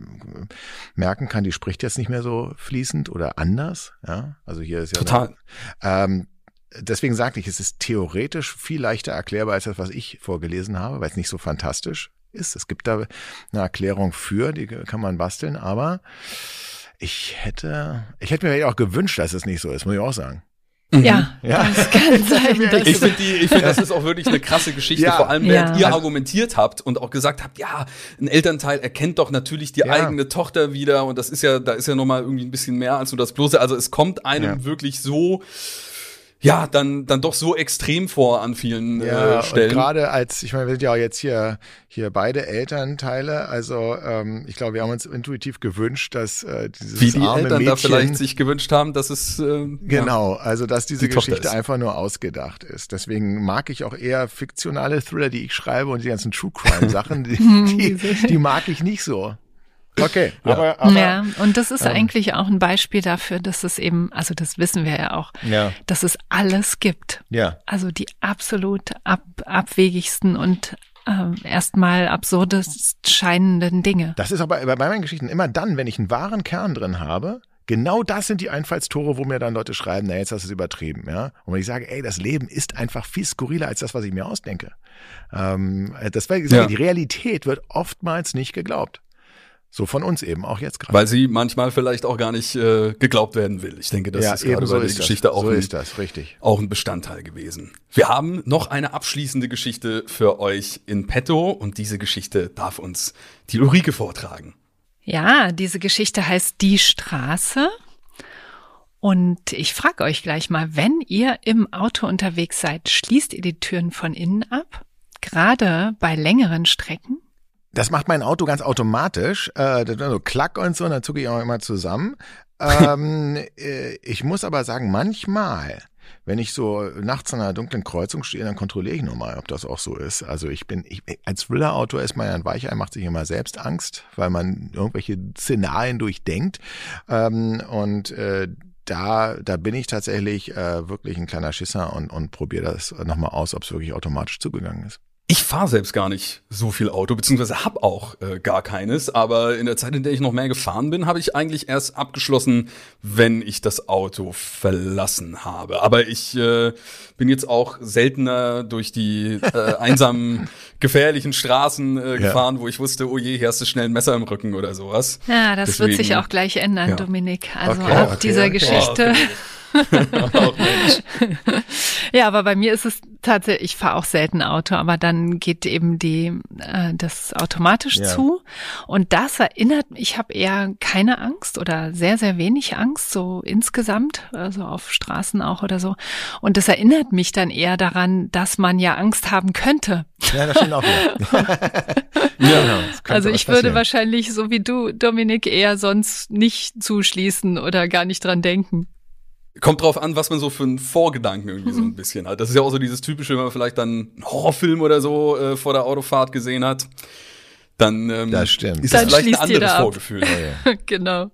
B: merken kann, die spricht jetzt nicht mehr so fließend oder anders. Ja, also hier ist ja
A: total.
B: Deswegen sagte ich, es ist theoretisch viel leichter erklärbar als das, was ich vorgelesen habe, weil es nicht so fantastisch ist. Es gibt da eine Erklärung für, die kann man basteln, aber Ich hätte mir auch gewünscht, dass es nicht so ist, muss ich auch sagen.
C: Ja, das kann sein.
A: Ich finde, das ist auch wirklich eine krasse Geschichte, vor allem während ihr argumentiert habt und auch gesagt habt, ja, ein Elternteil erkennt doch natürlich die eigene Tochter wieder und das ist ja, da ist ja nochmal irgendwie ein bisschen mehr als nur das Bloße. Also es kommt einem wirklich so, dann doch so extrem vor an vielen Stellen.
B: Und gerade ich meine, wir sind ja auch jetzt hier beide Elternteile, also ich glaube, wir haben uns intuitiv gewünscht, dass dieses
A: wie die
B: arme
A: Eltern
B: Mädchen,
A: da vielleicht sich gewünscht haben, dass es
B: genau, also dass diese
A: die Tochter
B: Geschichte
A: ist.
B: einfach nur ausgedacht ist. Deswegen mag ich auch eher fiktionale Thriller, die ich schreibe und die ganzen True Crime Sachen, die mag ich nicht so. Okay, aber
C: ja, und das ist eigentlich auch ein Beispiel dafür, dass es eben, also das wissen wir ja auch, dass es alles gibt.
B: Ja.
C: Also die absolut abwegigsten und erstmal absurdest scheinenden Dinge.
B: Das ist aber bei meinen Geschichten immer dann, wenn ich einen wahren Kern drin habe. Genau das sind die Einfallstore, wo mir dann Leute schreiben, na jetzt hast du es übertrieben, ja. Und wenn ich sage, ey, das Leben ist einfach viel skurriler als das, was ich mir ausdenke. Die Realität wird oftmals nicht geglaubt. So von uns eben, auch jetzt gerade.
A: Weil sie manchmal vielleicht auch gar nicht geglaubt werden will. Ich denke, das ist gerade bei der Geschichte auch, auch ein Bestandteil gewesen. Wir haben noch eine abschließende Geschichte für euch in petto und diese Geschichte darf uns die Ulrike vortragen.
C: Ja, diese Geschichte heißt Die Straße. Und ich frage euch gleich mal, wenn ihr im Auto unterwegs seid, schließt ihr die Türen von innen ab? Gerade bei längeren Strecken?
B: Das macht mein Auto ganz automatisch, so Klack und so, und dann zucke ich auch immer zusammen. Ich muss aber sagen, manchmal, wenn ich so nachts an einer dunklen Kreuzung stehe, dann kontrolliere ich nochmal, ob das auch so ist. Also als Thriller-Autor ist man ja ein Weichei, macht sich immer selbst Angst, weil man irgendwelche Szenarien durchdenkt. Da bin ich tatsächlich wirklich ein kleiner Schisser und probiere das nochmal aus, ob es wirklich automatisch zugegangen ist.
A: Ich fahre selbst gar nicht so viel Auto, beziehungsweise habe auch gar keines. Aber in der Zeit, in der ich noch mehr gefahren bin, habe ich eigentlich erst abgeschlossen, wenn ich das Auto verlassen habe. Aber ich bin jetzt auch seltener durch die einsamen, gefährlichen Straßen gefahren, wo ich wusste, oh je, hier hast du schnell ein Messer im Rücken oder sowas.
C: Ja, das wird sich auch gleich ändern, Dominik. Also auch dieser Geschichte. Ja, aber bei mir ist es tatsächlich, ich fahre auch selten Auto, aber dann geht eben das automatisch zu. Und das erinnert mich, ich habe eher keine Angst oder sehr, sehr wenig Angst, so insgesamt, also auf Straßen auch oder so. Und das erinnert mich dann eher daran, dass man ja Angst haben könnte.
B: Ja, das stimmt auch wieder.
C: Also ich würde wahrscheinlich, so wie du, Dominik, eher sonst nicht zuschließen oder gar nicht dran denken.
A: Kommt drauf an, was man so für einen Vorgedanken irgendwie so ein bisschen hat. Das ist ja auch so dieses typische, wenn man vielleicht dann einen Horrorfilm oder so vor der Autofahrt gesehen hat, dann
B: das stimmt.
A: Ist das vielleicht ein anderes Vorgefühl.
C: Genau.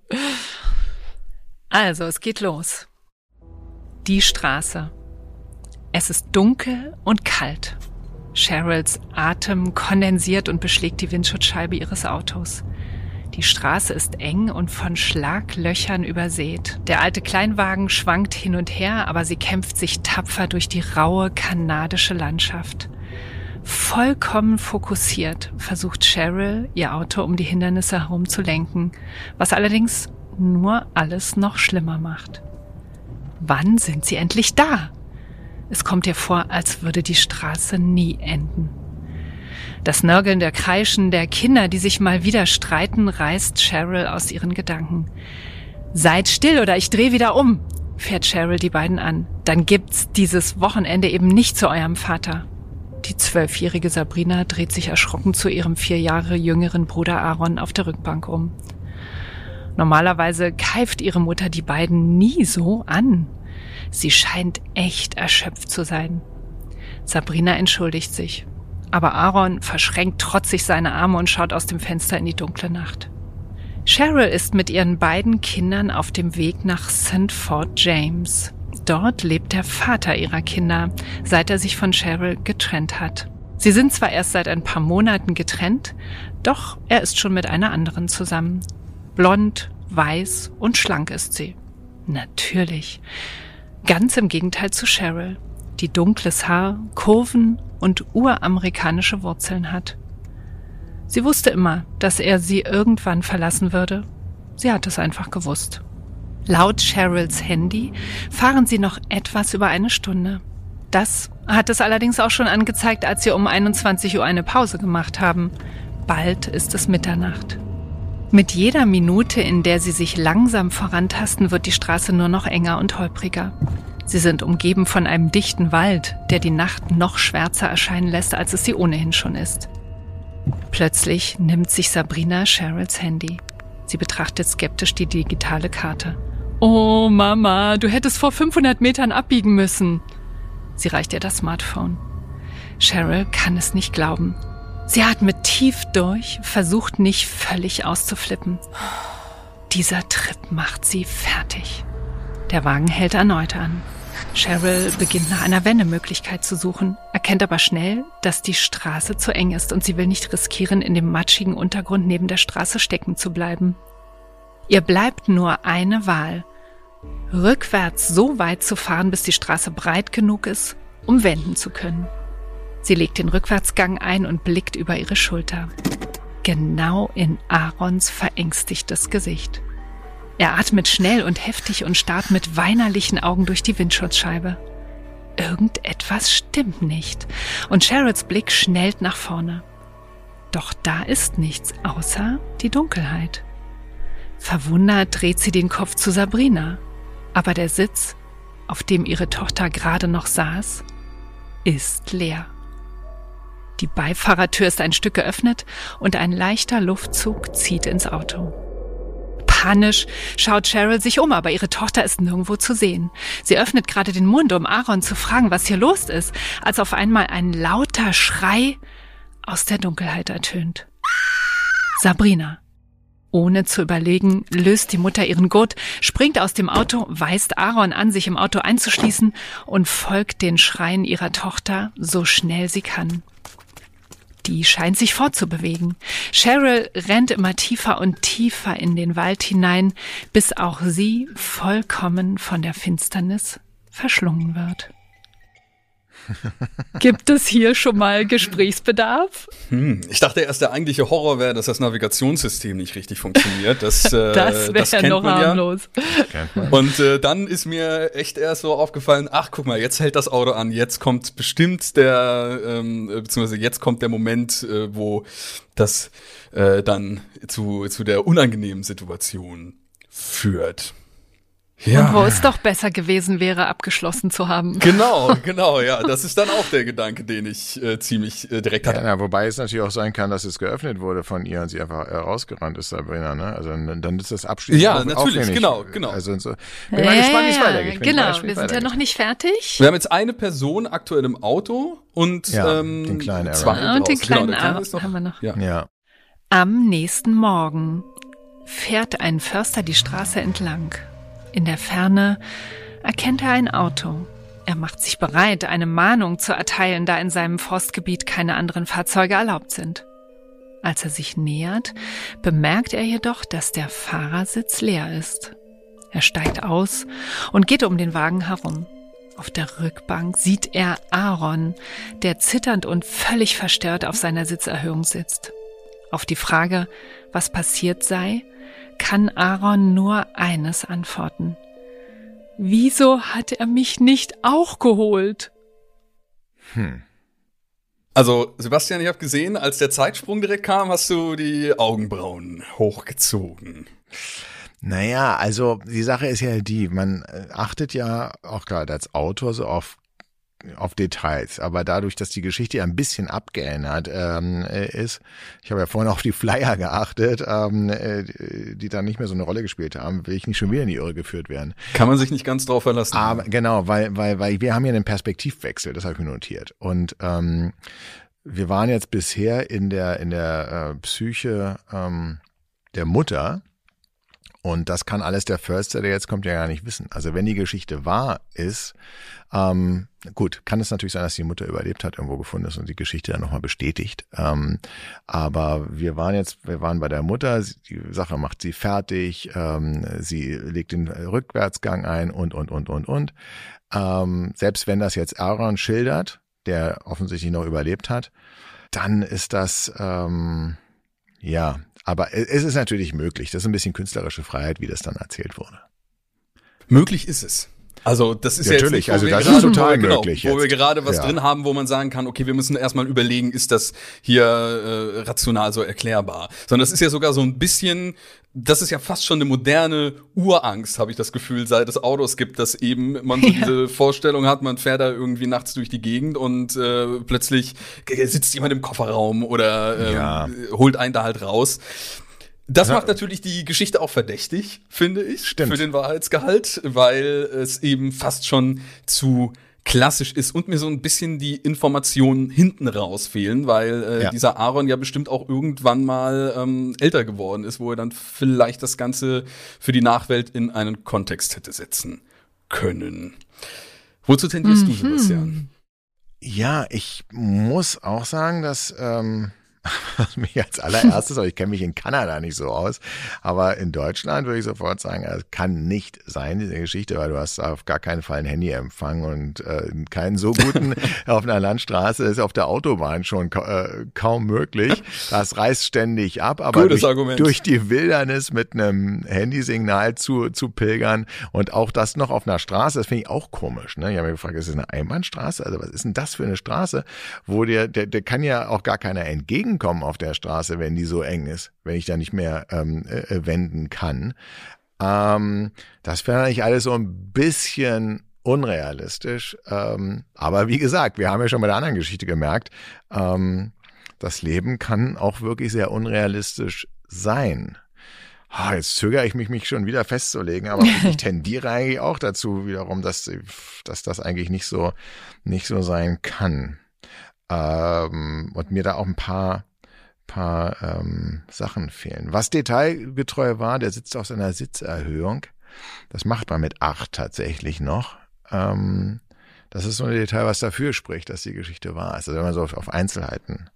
C: Also, es geht los. Die Straße. Es ist dunkel und kalt. Cheryls Atem kondensiert und beschlägt die Windschutzscheibe ihres Autos. Die Straße ist eng und von Schlaglöchern übersät. Der alte Kleinwagen schwankt hin und her, aber sie kämpft sich tapfer durch die raue kanadische Landschaft. Vollkommen fokussiert versucht Cheryl, ihr Auto um die Hindernisse herum zu lenken, was allerdings nur alles noch schlimmer macht. Wann sind sie endlich da? Es kommt ihr vor, als würde die Straße nie enden. Das Nörgeln der Kreischen der Kinder, die sich mal wieder streiten, reißt Cheryl aus ihren Gedanken. Seid still oder ich drehe wieder um, fährt Cheryl die beiden an. Dann gibt's dieses Wochenende eben nicht zu eurem Vater. Die 12-jährige Sabrina dreht sich erschrocken zu ihrem 4 Jahre jüngeren Bruder Aaron auf der Rückbank um. Normalerweise keift ihre Mutter die beiden nie so an. Sie scheint echt erschöpft zu sein. Sabrina entschuldigt sich. Aber Aaron verschränkt trotzig seine Arme und schaut aus dem Fenster in die dunkle Nacht. Cheryl ist mit ihren beiden Kindern auf dem Weg nach St. Fort James. Dort lebt der Vater ihrer Kinder, seit er sich von Cheryl getrennt hat. Sie sind zwar erst seit ein paar Monaten getrennt, doch er ist schon mit einer anderen zusammen. Blond, weiß und schlank ist sie. Natürlich. Ganz im Gegenteil zu Cheryl, die dunkles Haar, Kurven und uramerikanische Wurzeln hat. Sie wusste immer, dass er sie irgendwann verlassen würde. Sie hat es einfach gewusst. Laut Cheryls Handy fahren sie noch etwas über eine Stunde. Das hat es allerdings auch schon angezeigt, als sie um 21 Uhr eine Pause gemacht haben. Bald ist es Mitternacht. Mit jeder Minute, in der sie sich langsam vorantasten, wird die Straße nur noch enger und holpriger. Sie sind umgeben von einem dichten Wald, der die Nacht noch schwärzer erscheinen lässt, als es sie ohnehin schon ist. Plötzlich nimmt sich Sabrina Cheryls Handy. Sie betrachtet skeptisch die digitale Karte. »Oh, Mama, du hättest vor 500 Metern abbiegen müssen.« Sie reicht ihr das Smartphone. Cheryl kann es nicht glauben. Sie atmet tief durch, versucht nicht völlig auszuflippen. Dieser Trip macht sie fertig. Der Wagen hält erneut an. Cheryl beginnt nach einer Wendemöglichkeit zu suchen, erkennt aber schnell, dass die Straße zu eng ist und sie will nicht riskieren, in dem matschigen Untergrund neben der Straße stecken zu bleiben. Ihr bleibt nur eine Wahl: rückwärts so weit zu fahren, bis die Straße breit genug ist, um wenden zu können. Sie legt den Rückwärtsgang ein und blickt über ihre Schulter. Genau in Aarons verängstigtes Gesicht. Er atmet schnell und heftig und starrt mit weinerlichen Augen durch die Windschutzscheibe. Irgendetwas stimmt nicht und Cheryls Blick schnellt nach vorne. Doch da ist nichts außer die Dunkelheit. Verwundert dreht sie den Kopf zu Sabrina. Aber der Sitz, auf dem ihre Tochter gerade noch saß, ist leer. Die Beifahrertür ist ein Stück geöffnet und ein leichter Luftzug zieht ins Auto. Panisch schaut Cheryl sich um, aber ihre Tochter ist nirgendwo zu sehen. Sie öffnet gerade den Mund, um Aaron zu fragen, was hier los ist, als auf einmal ein lauter Schrei aus der Dunkelheit ertönt. Sabrina. Ohne zu überlegen, löst die Mutter ihren Gurt, springt aus dem Auto, weist Aaron an, sich im Auto einzuschließen und folgt den Schreien ihrer Tochter so schnell sie kann. Die scheint sich fortzubewegen. Cheryl rennt immer tiefer und tiefer in den Wald hinein, bis auch sie vollkommen von der Finsternis verschlungen wird. Gibt es hier schon mal Gesprächsbedarf?
A: Ich dachte erst, der eigentliche Horror wäre, dass das Navigationssystem nicht richtig funktioniert. Das
C: wäre ja noch harmlos.
A: Ja. Und dann ist mir echt erst so aufgefallen, ach, guck mal, jetzt hält das Auto an, jetzt kommt bestimmt beziehungsweise jetzt kommt der Moment, wo das dann zu der unangenehmen Situation führt. Ja.
C: Und wo es doch besser gewesen wäre, abgeschlossen zu haben.
A: Genau, ja. Das ist dann auch der Gedanke, den ich ziemlich direkt hatte.
B: Ja, wobei es natürlich auch sein kann, dass es geöffnet wurde von ihr und sie einfach rausgerannt ist, Sabrina, ne? Also dann ist das abschließend.
A: Ja, natürlich, genau.
B: Also so. Bin mal gespannt, wie es weitergeht.
C: Genau, wir sind ja noch nicht fertig.
A: Wir haben jetzt eine Person aktuell im Auto und
B: den kleinen
A: zwei
C: und den kleinen
A: Aaron
C: haben wir noch.
B: Ja.
C: Am nächsten Morgen fährt ein Förster die Straße entlang. In der Ferne erkennt er ein Auto. Er macht sich bereit, eine Mahnung zu erteilen, da in seinem Forstgebiet keine anderen Fahrzeuge erlaubt sind. Als er sich nähert, bemerkt er jedoch, dass der Fahrersitz leer ist. Er steigt aus und geht um den Wagen herum. Auf der Rückbank sieht er Aaron, der zitternd und völlig verstört auf seiner Sitzerhöhung sitzt. Auf die Frage, was passiert sei, kann Aaron nur eines antworten. Wieso hat er mich nicht auch geholt?
A: Also, Sebastian, ich habe gesehen, als der Zeitsprung direkt kam, hast du die Augenbrauen hochgezogen.
B: Naja, also die Sache ist ja die, man achtet ja auch gerade als Autor so auf Details, aber dadurch, dass die Geschichte ja ein bisschen abgeändert ist, ich habe ja vorhin auf die Flyer geachtet, die dann nicht mehr so eine Rolle gespielt haben, will ich nicht schon wieder in die Irre geführt werden.
A: Kann man sich nicht ganz drauf verlassen.
B: Aber genau, weil wir haben ja einen Perspektivwechsel, das habe ich mir notiert. Und wir waren jetzt bisher in der Psyche der Mutter. Und das kann alles der Förster, der jetzt kommt, ja gar nicht wissen. Also wenn die Geschichte wahr ist, gut, kann es natürlich sein, dass die Mutter überlebt hat, irgendwo gefunden ist und die Geschichte dann nochmal bestätigt. Aber wir waren bei der Mutter, die Sache macht sie fertig, sie legt den Rückwärtsgang ein und. Selbst wenn das jetzt Aaron schildert, der offensichtlich noch überlebt hat, dann ist das, Aber es ist natürlich möglich. Das ist ein bisschen künstlerische Freiheit, wie das dann erzählt wurde.
A: Möglich ist es. Also das ist ja
B: natürlich,
A: jetzt nicht,
B: also das ist total möglich
A: wo wir
B: jetzt.
A: gerade was drin haben, wo man sagen kann, okay, wir müssen erstmal überlegen, ist das hier rational so erklärbar? Sondern das ist ja sogar so ein bisschen, das ist ja fast schon eine moderne Urangst, habe ich das Gefühl, seit es Autos gibt, dass eben man so diese Vorstellung hat, man fährt da irgendwie nachts durch die Gegend und plötzlich sitzt jemand im Kofferraum oder holt einen da halt raus. Das macht natürlich die Geschichte auch verdächtig, finde ich,
B: Stimmt.
A: für den Wahrheitsgehalt, weil es eben fast schon zu klassisch ist und mir so ein bisschen die Informationen hinten raus fehlen, weil dieser Aaron ja bestimmt auch irgendwann mal älter geworden ist, wo er dann vielleicht das Ganze für die Nachwelt in einen Kontext hätte setzen können. Wozu tendierst du, Sebastian?
B: Ja, ich muss auch sagen, dass mich als allererstes, aber ich kenne mich in Kanada nicht so aus, aber in Deutschland würde ich sofort sagen, es kann nicht sein, diese Geschichte, weil du hast auf gar keinen Fall ein Handyempfang und keinen so guten auf einer Landstraße, ist auf der Autobahn schon kaum möglich. Das reißt ständig ab, aber durch die Wildernis mit einem Handysignal zu pilgern und auch das noch auf einer Straße, das finde ich auch komisch. Ne? Ich habe mich gefragt, ist das eine Einbahnstraße? Also was ist denn das für eine Straße, wo der kann ja auch gar keiner entgegenkommen auf der Straße, wenn die so eng ist, wenn ich da nicht mehr wenden kann. Das wäre eigentlich alles so ein bisschen unrealistisch. Aber wie gesagt, wir haben ja schon bei der anderen Geschichte gemerkt, das Leben kann auch wirklich sehr unrealistisch sein. Jetzt zögere ich mich schon wieder festzulegen, aber ich tendiere eigentlich auch dazu wiederum, dass das eigentlich nicht so sein kann. Und mir da auch ein paar Sachen fehlen. Was detailgetreu war, der sitzt auf seiner Sitzerhöhung. Das macht man mit 8 tatsächlich noch. Das ist so ein Detail, was dafür spricht, dass die Geschichte wahr ist. Also wenn man so auf Einzelheiten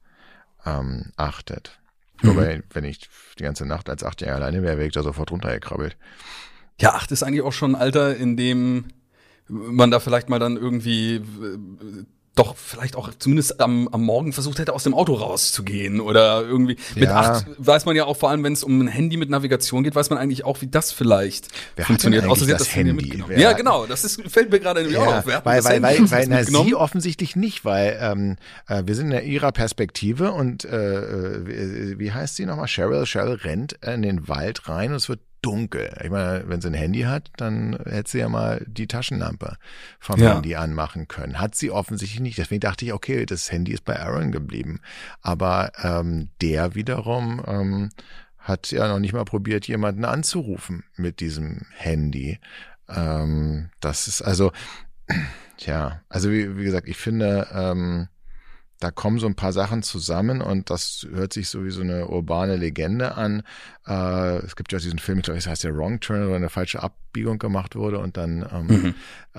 B: achtet. Wobei, wenn ich die ganze Nacht als 8-Jähriger alleine wäre ich da sofort runtergekrabbelt.
A: Ja, 8 ist eigentlich auch schon ein Alter, in dem man da vielleicht mal dann irgendwie doch vielleicht auch zumindest am Morgen versucht hätte, aus dem Auto rauszugehen oder irgendwie. Mit 8 weiß man ja auch, vor allem wenn es um ein Handy mit Navigation geht, weiß man eigentlich auch, wie das vielleicht funktioniert.
B: Außer sie hat das Handy.
A: Ja, genau, fällt mir gerade nämlich auch auf.
B: Weil sie offensichtlich nicht, weil wir sind in ihrer Perspektive und wie heißt sie nochmal? Cheryl rennt in den Wald rein und es wird dunkel. Ich meine, wenn sie ein Handy hat, dann hätte sie ja mal die Taschenlampe vom Handy anmachen können. Hat sie offensichtlich nicht. Deswegen dachte ich, okay, das Handy ist bei Aaron geblieben. Aber der wiederum hat ja noch nicht mal probiert, jemanden anzurufen mit diesem Handy. Das ist also, also wie gesagt, ich finde, da kommen so ein paar Sachen zusammen und das hört sich so wie so eine urbane Legende an. Es gibt ja auch diesen Film, ich glaube, das heißt der Wrong Turn, wo eine falsche Abbiegung gemacht wurde und dann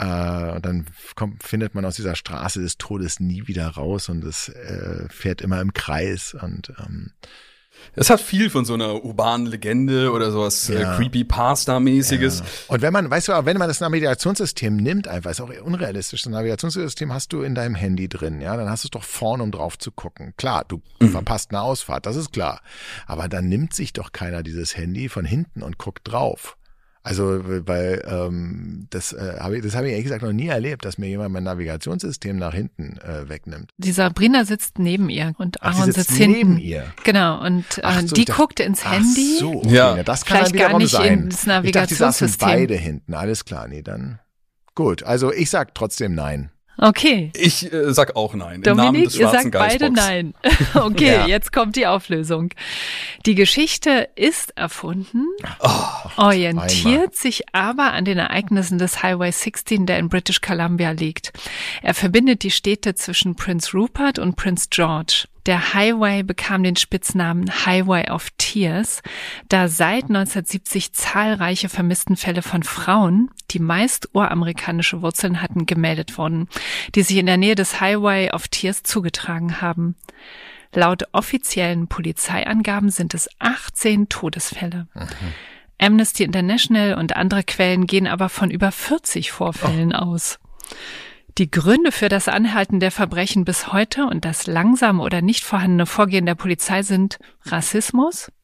B: findet man aus dieser Straße des Todes nie wieder raus und es fährt immer im Kreis und
A: es hat viel von so einer urbanen Legende oder sowas Creepypasta-mäßiges.
B: Ja. Und wenn man das Navigationssystem nimmt, einfach, ist auch unrealistisch. Das Navigationssystem hast du in deinem Handy drin, ja, dann hast du es doch vorne, um drauf zu gucken. Klar, du verpasst eine Ausfahrt, das ist klar. Aber dann nimmt sich doch keiner dieses Handy von hinten und guckt drauf. Also, weil das habe ich ehrlich gesagt noch nie erlebt, dass mir jemand mein Navigationssystem nach hinten wegnimmt.
C: Die Sabrina sitzt neben ihr und Aaron sitzt hinten.
B: Neben ihr.
C: Genau, und die guckt ins Handy.
B: Ach so, okay. Ja, das kann dann wiederum
C: nicht
B: sein.
C: Ins Navigationssystem.
B: Ich dachte, die saßen beide hinten. Alles klar, nee, dann gut. Also ich sag trotzdem nein.
C: Okay.
A: Ich sag auch nein.
C: Dominik, ihr sagt beide nein. Okay, Jetzt kommt die Auflösung. Die Geschichte ist erfunden, orientiert sich aber an den Ereignissen des Highway 16, der in British Columbia liegt. Er verbindet die Städte zwischen Prince Rupert und Prince George. Der Highway bekam den Spitznamen Highway of Tears, da seit 1970 zahlreiche Vermisstenfälle von Frauen, die meist uramerikanische Wurzeln hatten, gemeldet wurden, die sich in der Nähe des Highway of Tears zugetragen haben. Laut offiziellen Polizeiangaben sind es 18 Todesfälle. Amnesty International und andere Quellen gehen aber von über 40 Vorfällen aus. Die Gründe für das Anhalten der Verbrechen bis heute und das langsame oder nicht vorhandene Vorgehen der Polizei sind Rassismus,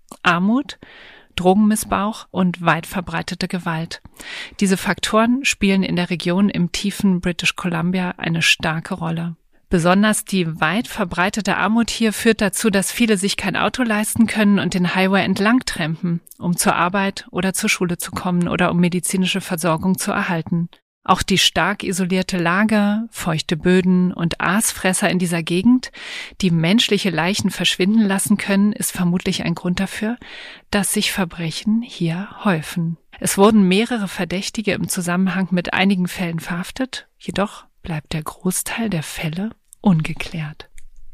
C: Armut, Drogenmissbrauch und weit verbreitete Gewalt. Diese Faktoren spielen in der Region im tiefen British Columbia eine starke Rolle. Besonders die weit verbreitete Armut hier führt dazu, dass viele sich kein Auto leisten können und den Highway entlang trampen, um zur Arbeit oder zur Schule zu kommen oder um medizinische Versorgung zu erhalten. Auch die stark isolierte Lage, feuchte Böden und Aasfresser in dieser Gegend, die menschliche Leichen verschwinden lassen können, ist vermutlich ein Grund dafür, dass sich Verbrechen hier häufen. Es wurden mehrere Verdächtige im Zusammenhang mit einigen Fällen verhaftet, jedoch bleibt der Großteil der Fälle ungeklärt.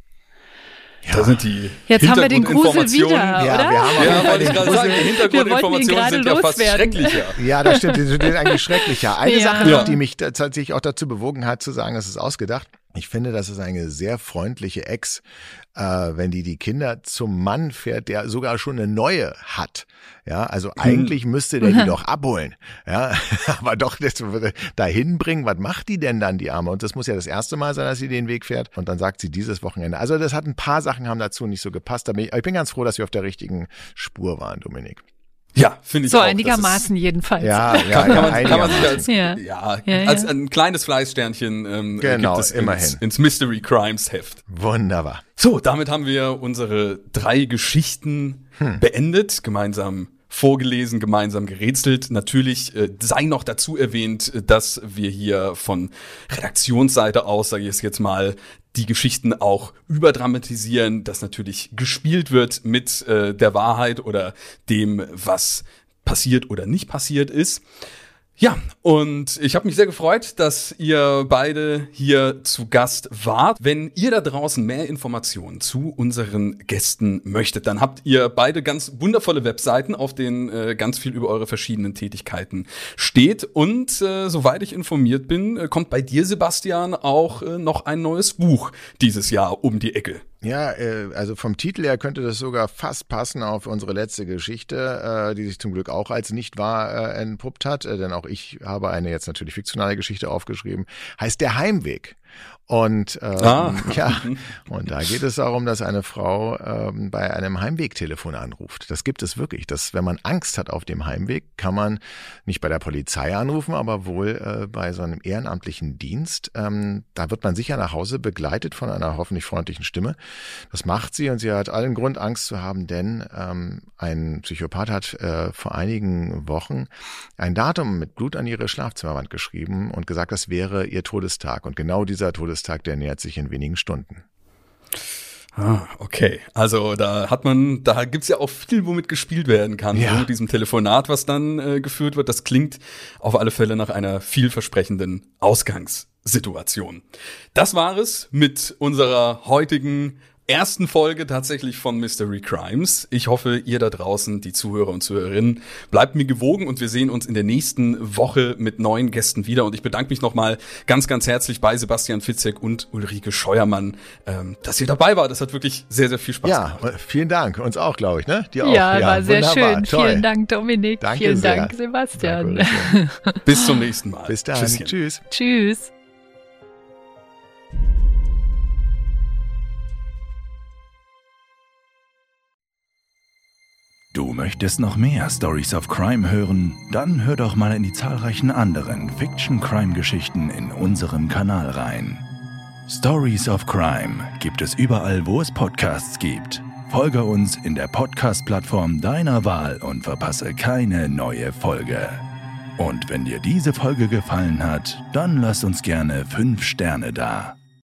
A: Ja. Da sind die
C: Jetzt haben wir den Grusel wieder,
B: ja,
C: oder?
B: Wir haben
A: wollte ich gerade sagen, die Hintergrundinformationen sind ja fast schrecklicher.
B: Ja, das stimmt, die sind eigentlich schrecklicher. Eine Sache noch, die mich tatsächlich auch dazu bewogen hat, zu sagen, das ist ausgedacht. Ich finde, das ist eine sehr freundliche Ex, wenn die Kinder zum Mann fährt, der sogar schon eine neue hat. Ja, also eigentlich müsste der die doch abholen. Ja, aber doch das dahin bringen. Was macht die denn dann, die Arme? Und das muss ja das erste Mal sein, dass sie den Weg fährt. Und dann sagt sie dieses Wochenende. Also das hat ein paar Sachen haben dazu nicht so gepasst. Aber ich bin ganz froh, dass wir auf der richtigen Spur waren, Dominik.
A: Ja, finde ich
C: so
A: auch.
C: So einigermaßen jedenfalls.
A: Kann man sich als ein kleines Fleißsternchen
B: genau,
A: gibt es
B: immerhin.
A: ins Mystery Crimes Heft.
B: Wunderbar.
A: So, damit haben wir unsere 3 Geschichten beendet, gemeinsam vorgelesen, gemeinsam gerätselt. Natürlich sei noch dazu erwähnt, dass wir hier von Redaktionsseite aus, sage ich es jetzt mal, die Geschichten auch überdramatisieren, dass natürlich gespielt wird mit der Wahrheit oder dem, was passiert oder nicht passiert ist. Ja, und ich habe mich sehr gefreut, dass ihr beide hier zu Gast wart. Wenn ihr da draußen mehr Informationen zu unseren Gästen möchtet, dann habt ihr beide ganz wundervolle Webseiten, auf denen ganz viel über eure verschiedenen Tätigkeiten steht. Und soweit ich informiert bin, kommt bei dir, Sebastian, auch noch ein neues Buch dieses Jahr um die Ecke.
B: Ja, also vom Titel her könnte das sogar fast passen auf unsere letzte Geschichte, die sich zum Glück auch als nicht wahr entpuppt hat, denn auch ich habe eine jetzt natürlich fiktionale Geschichte aufgeschrieben, heißt Der Heimweg. Und ja, und da geht es darum, dass eine Frau bei einem Heimwegtelefon anruft. Das gibt es wirklich. Dass, wenn man Angst hat auf dem Heimweg, kann man nicht bei der Polizei anrufen, aber wohl bei so einem ehrenamtlichen Dienst. Da wird man sicher nach Hause begleitet von einer hoffentlich freundlichen Stimme. Das macht sie und sie hat allen Grund, Angst zu haben, denn ein Psychopath hat vor einigen Wochen ein Datum mit Blut an ihre Schlafzimmerwand geschrieben und gesagt, das wäre ihr Todestag. Und genau dieser Todestag, der nähert sich in wenigen Stunden.
A: Okay. Also da gibt's ja auch viel, womit gespielt werden kann.
B: Ja.
A: Mit diesem Telefonat, was dann geführt wird. Das klingt auf alle Fälle nach einer vielversprechenden Ausgangssituation. Das war es mit unserer heutigen ersten Folge tatsächlich von Mystery Crimes. Ich hoffe, ihr da draußen, die Zuhörer und Zuhörerinnen, bleibt mir gewogen und wir sehen uns in der nächsten Woche mit neuen Gästen wieder. Und ich bedanke mich nochmal ganz, ganz herzlich bei Sebastian Fitzek und Ulrike Scheuermann, dass ihr dabei wart. Das hat wirklich sehr, sehr viel Spaß gemacht.
B: Ja, vielen Dank. Uns auch, glaube ich, ne? Dir auch.
C: Ja, war sehr
B: wunderbar.
C: schön.
B: Toll.
C: Vielen Dank, Dominik.
B: Danke
C: vielen
B: sehr.
C: Dank, Sebastian.
B: Danke,
A: Bis zum nächsten Mal.
B: Bis dann.
A: Tschüsschen.
B: Tschüss.
C: Tschüss.
D: Du möchtest noch mehr Stories of Crime hören? Dann hör doch mal in die zahlreichen anderen Fiction-Crime-Geschichten in unserem Kanal rein. Stories of Crime gibt es überall, wo es Podcasts gibt. Folge uns in der Podcast-Plattform deiner Wahl und verpasse keine neue Folge. Und wenn dir diese Folge gefallen hat, dann lass uns gerne 5 Sterne da.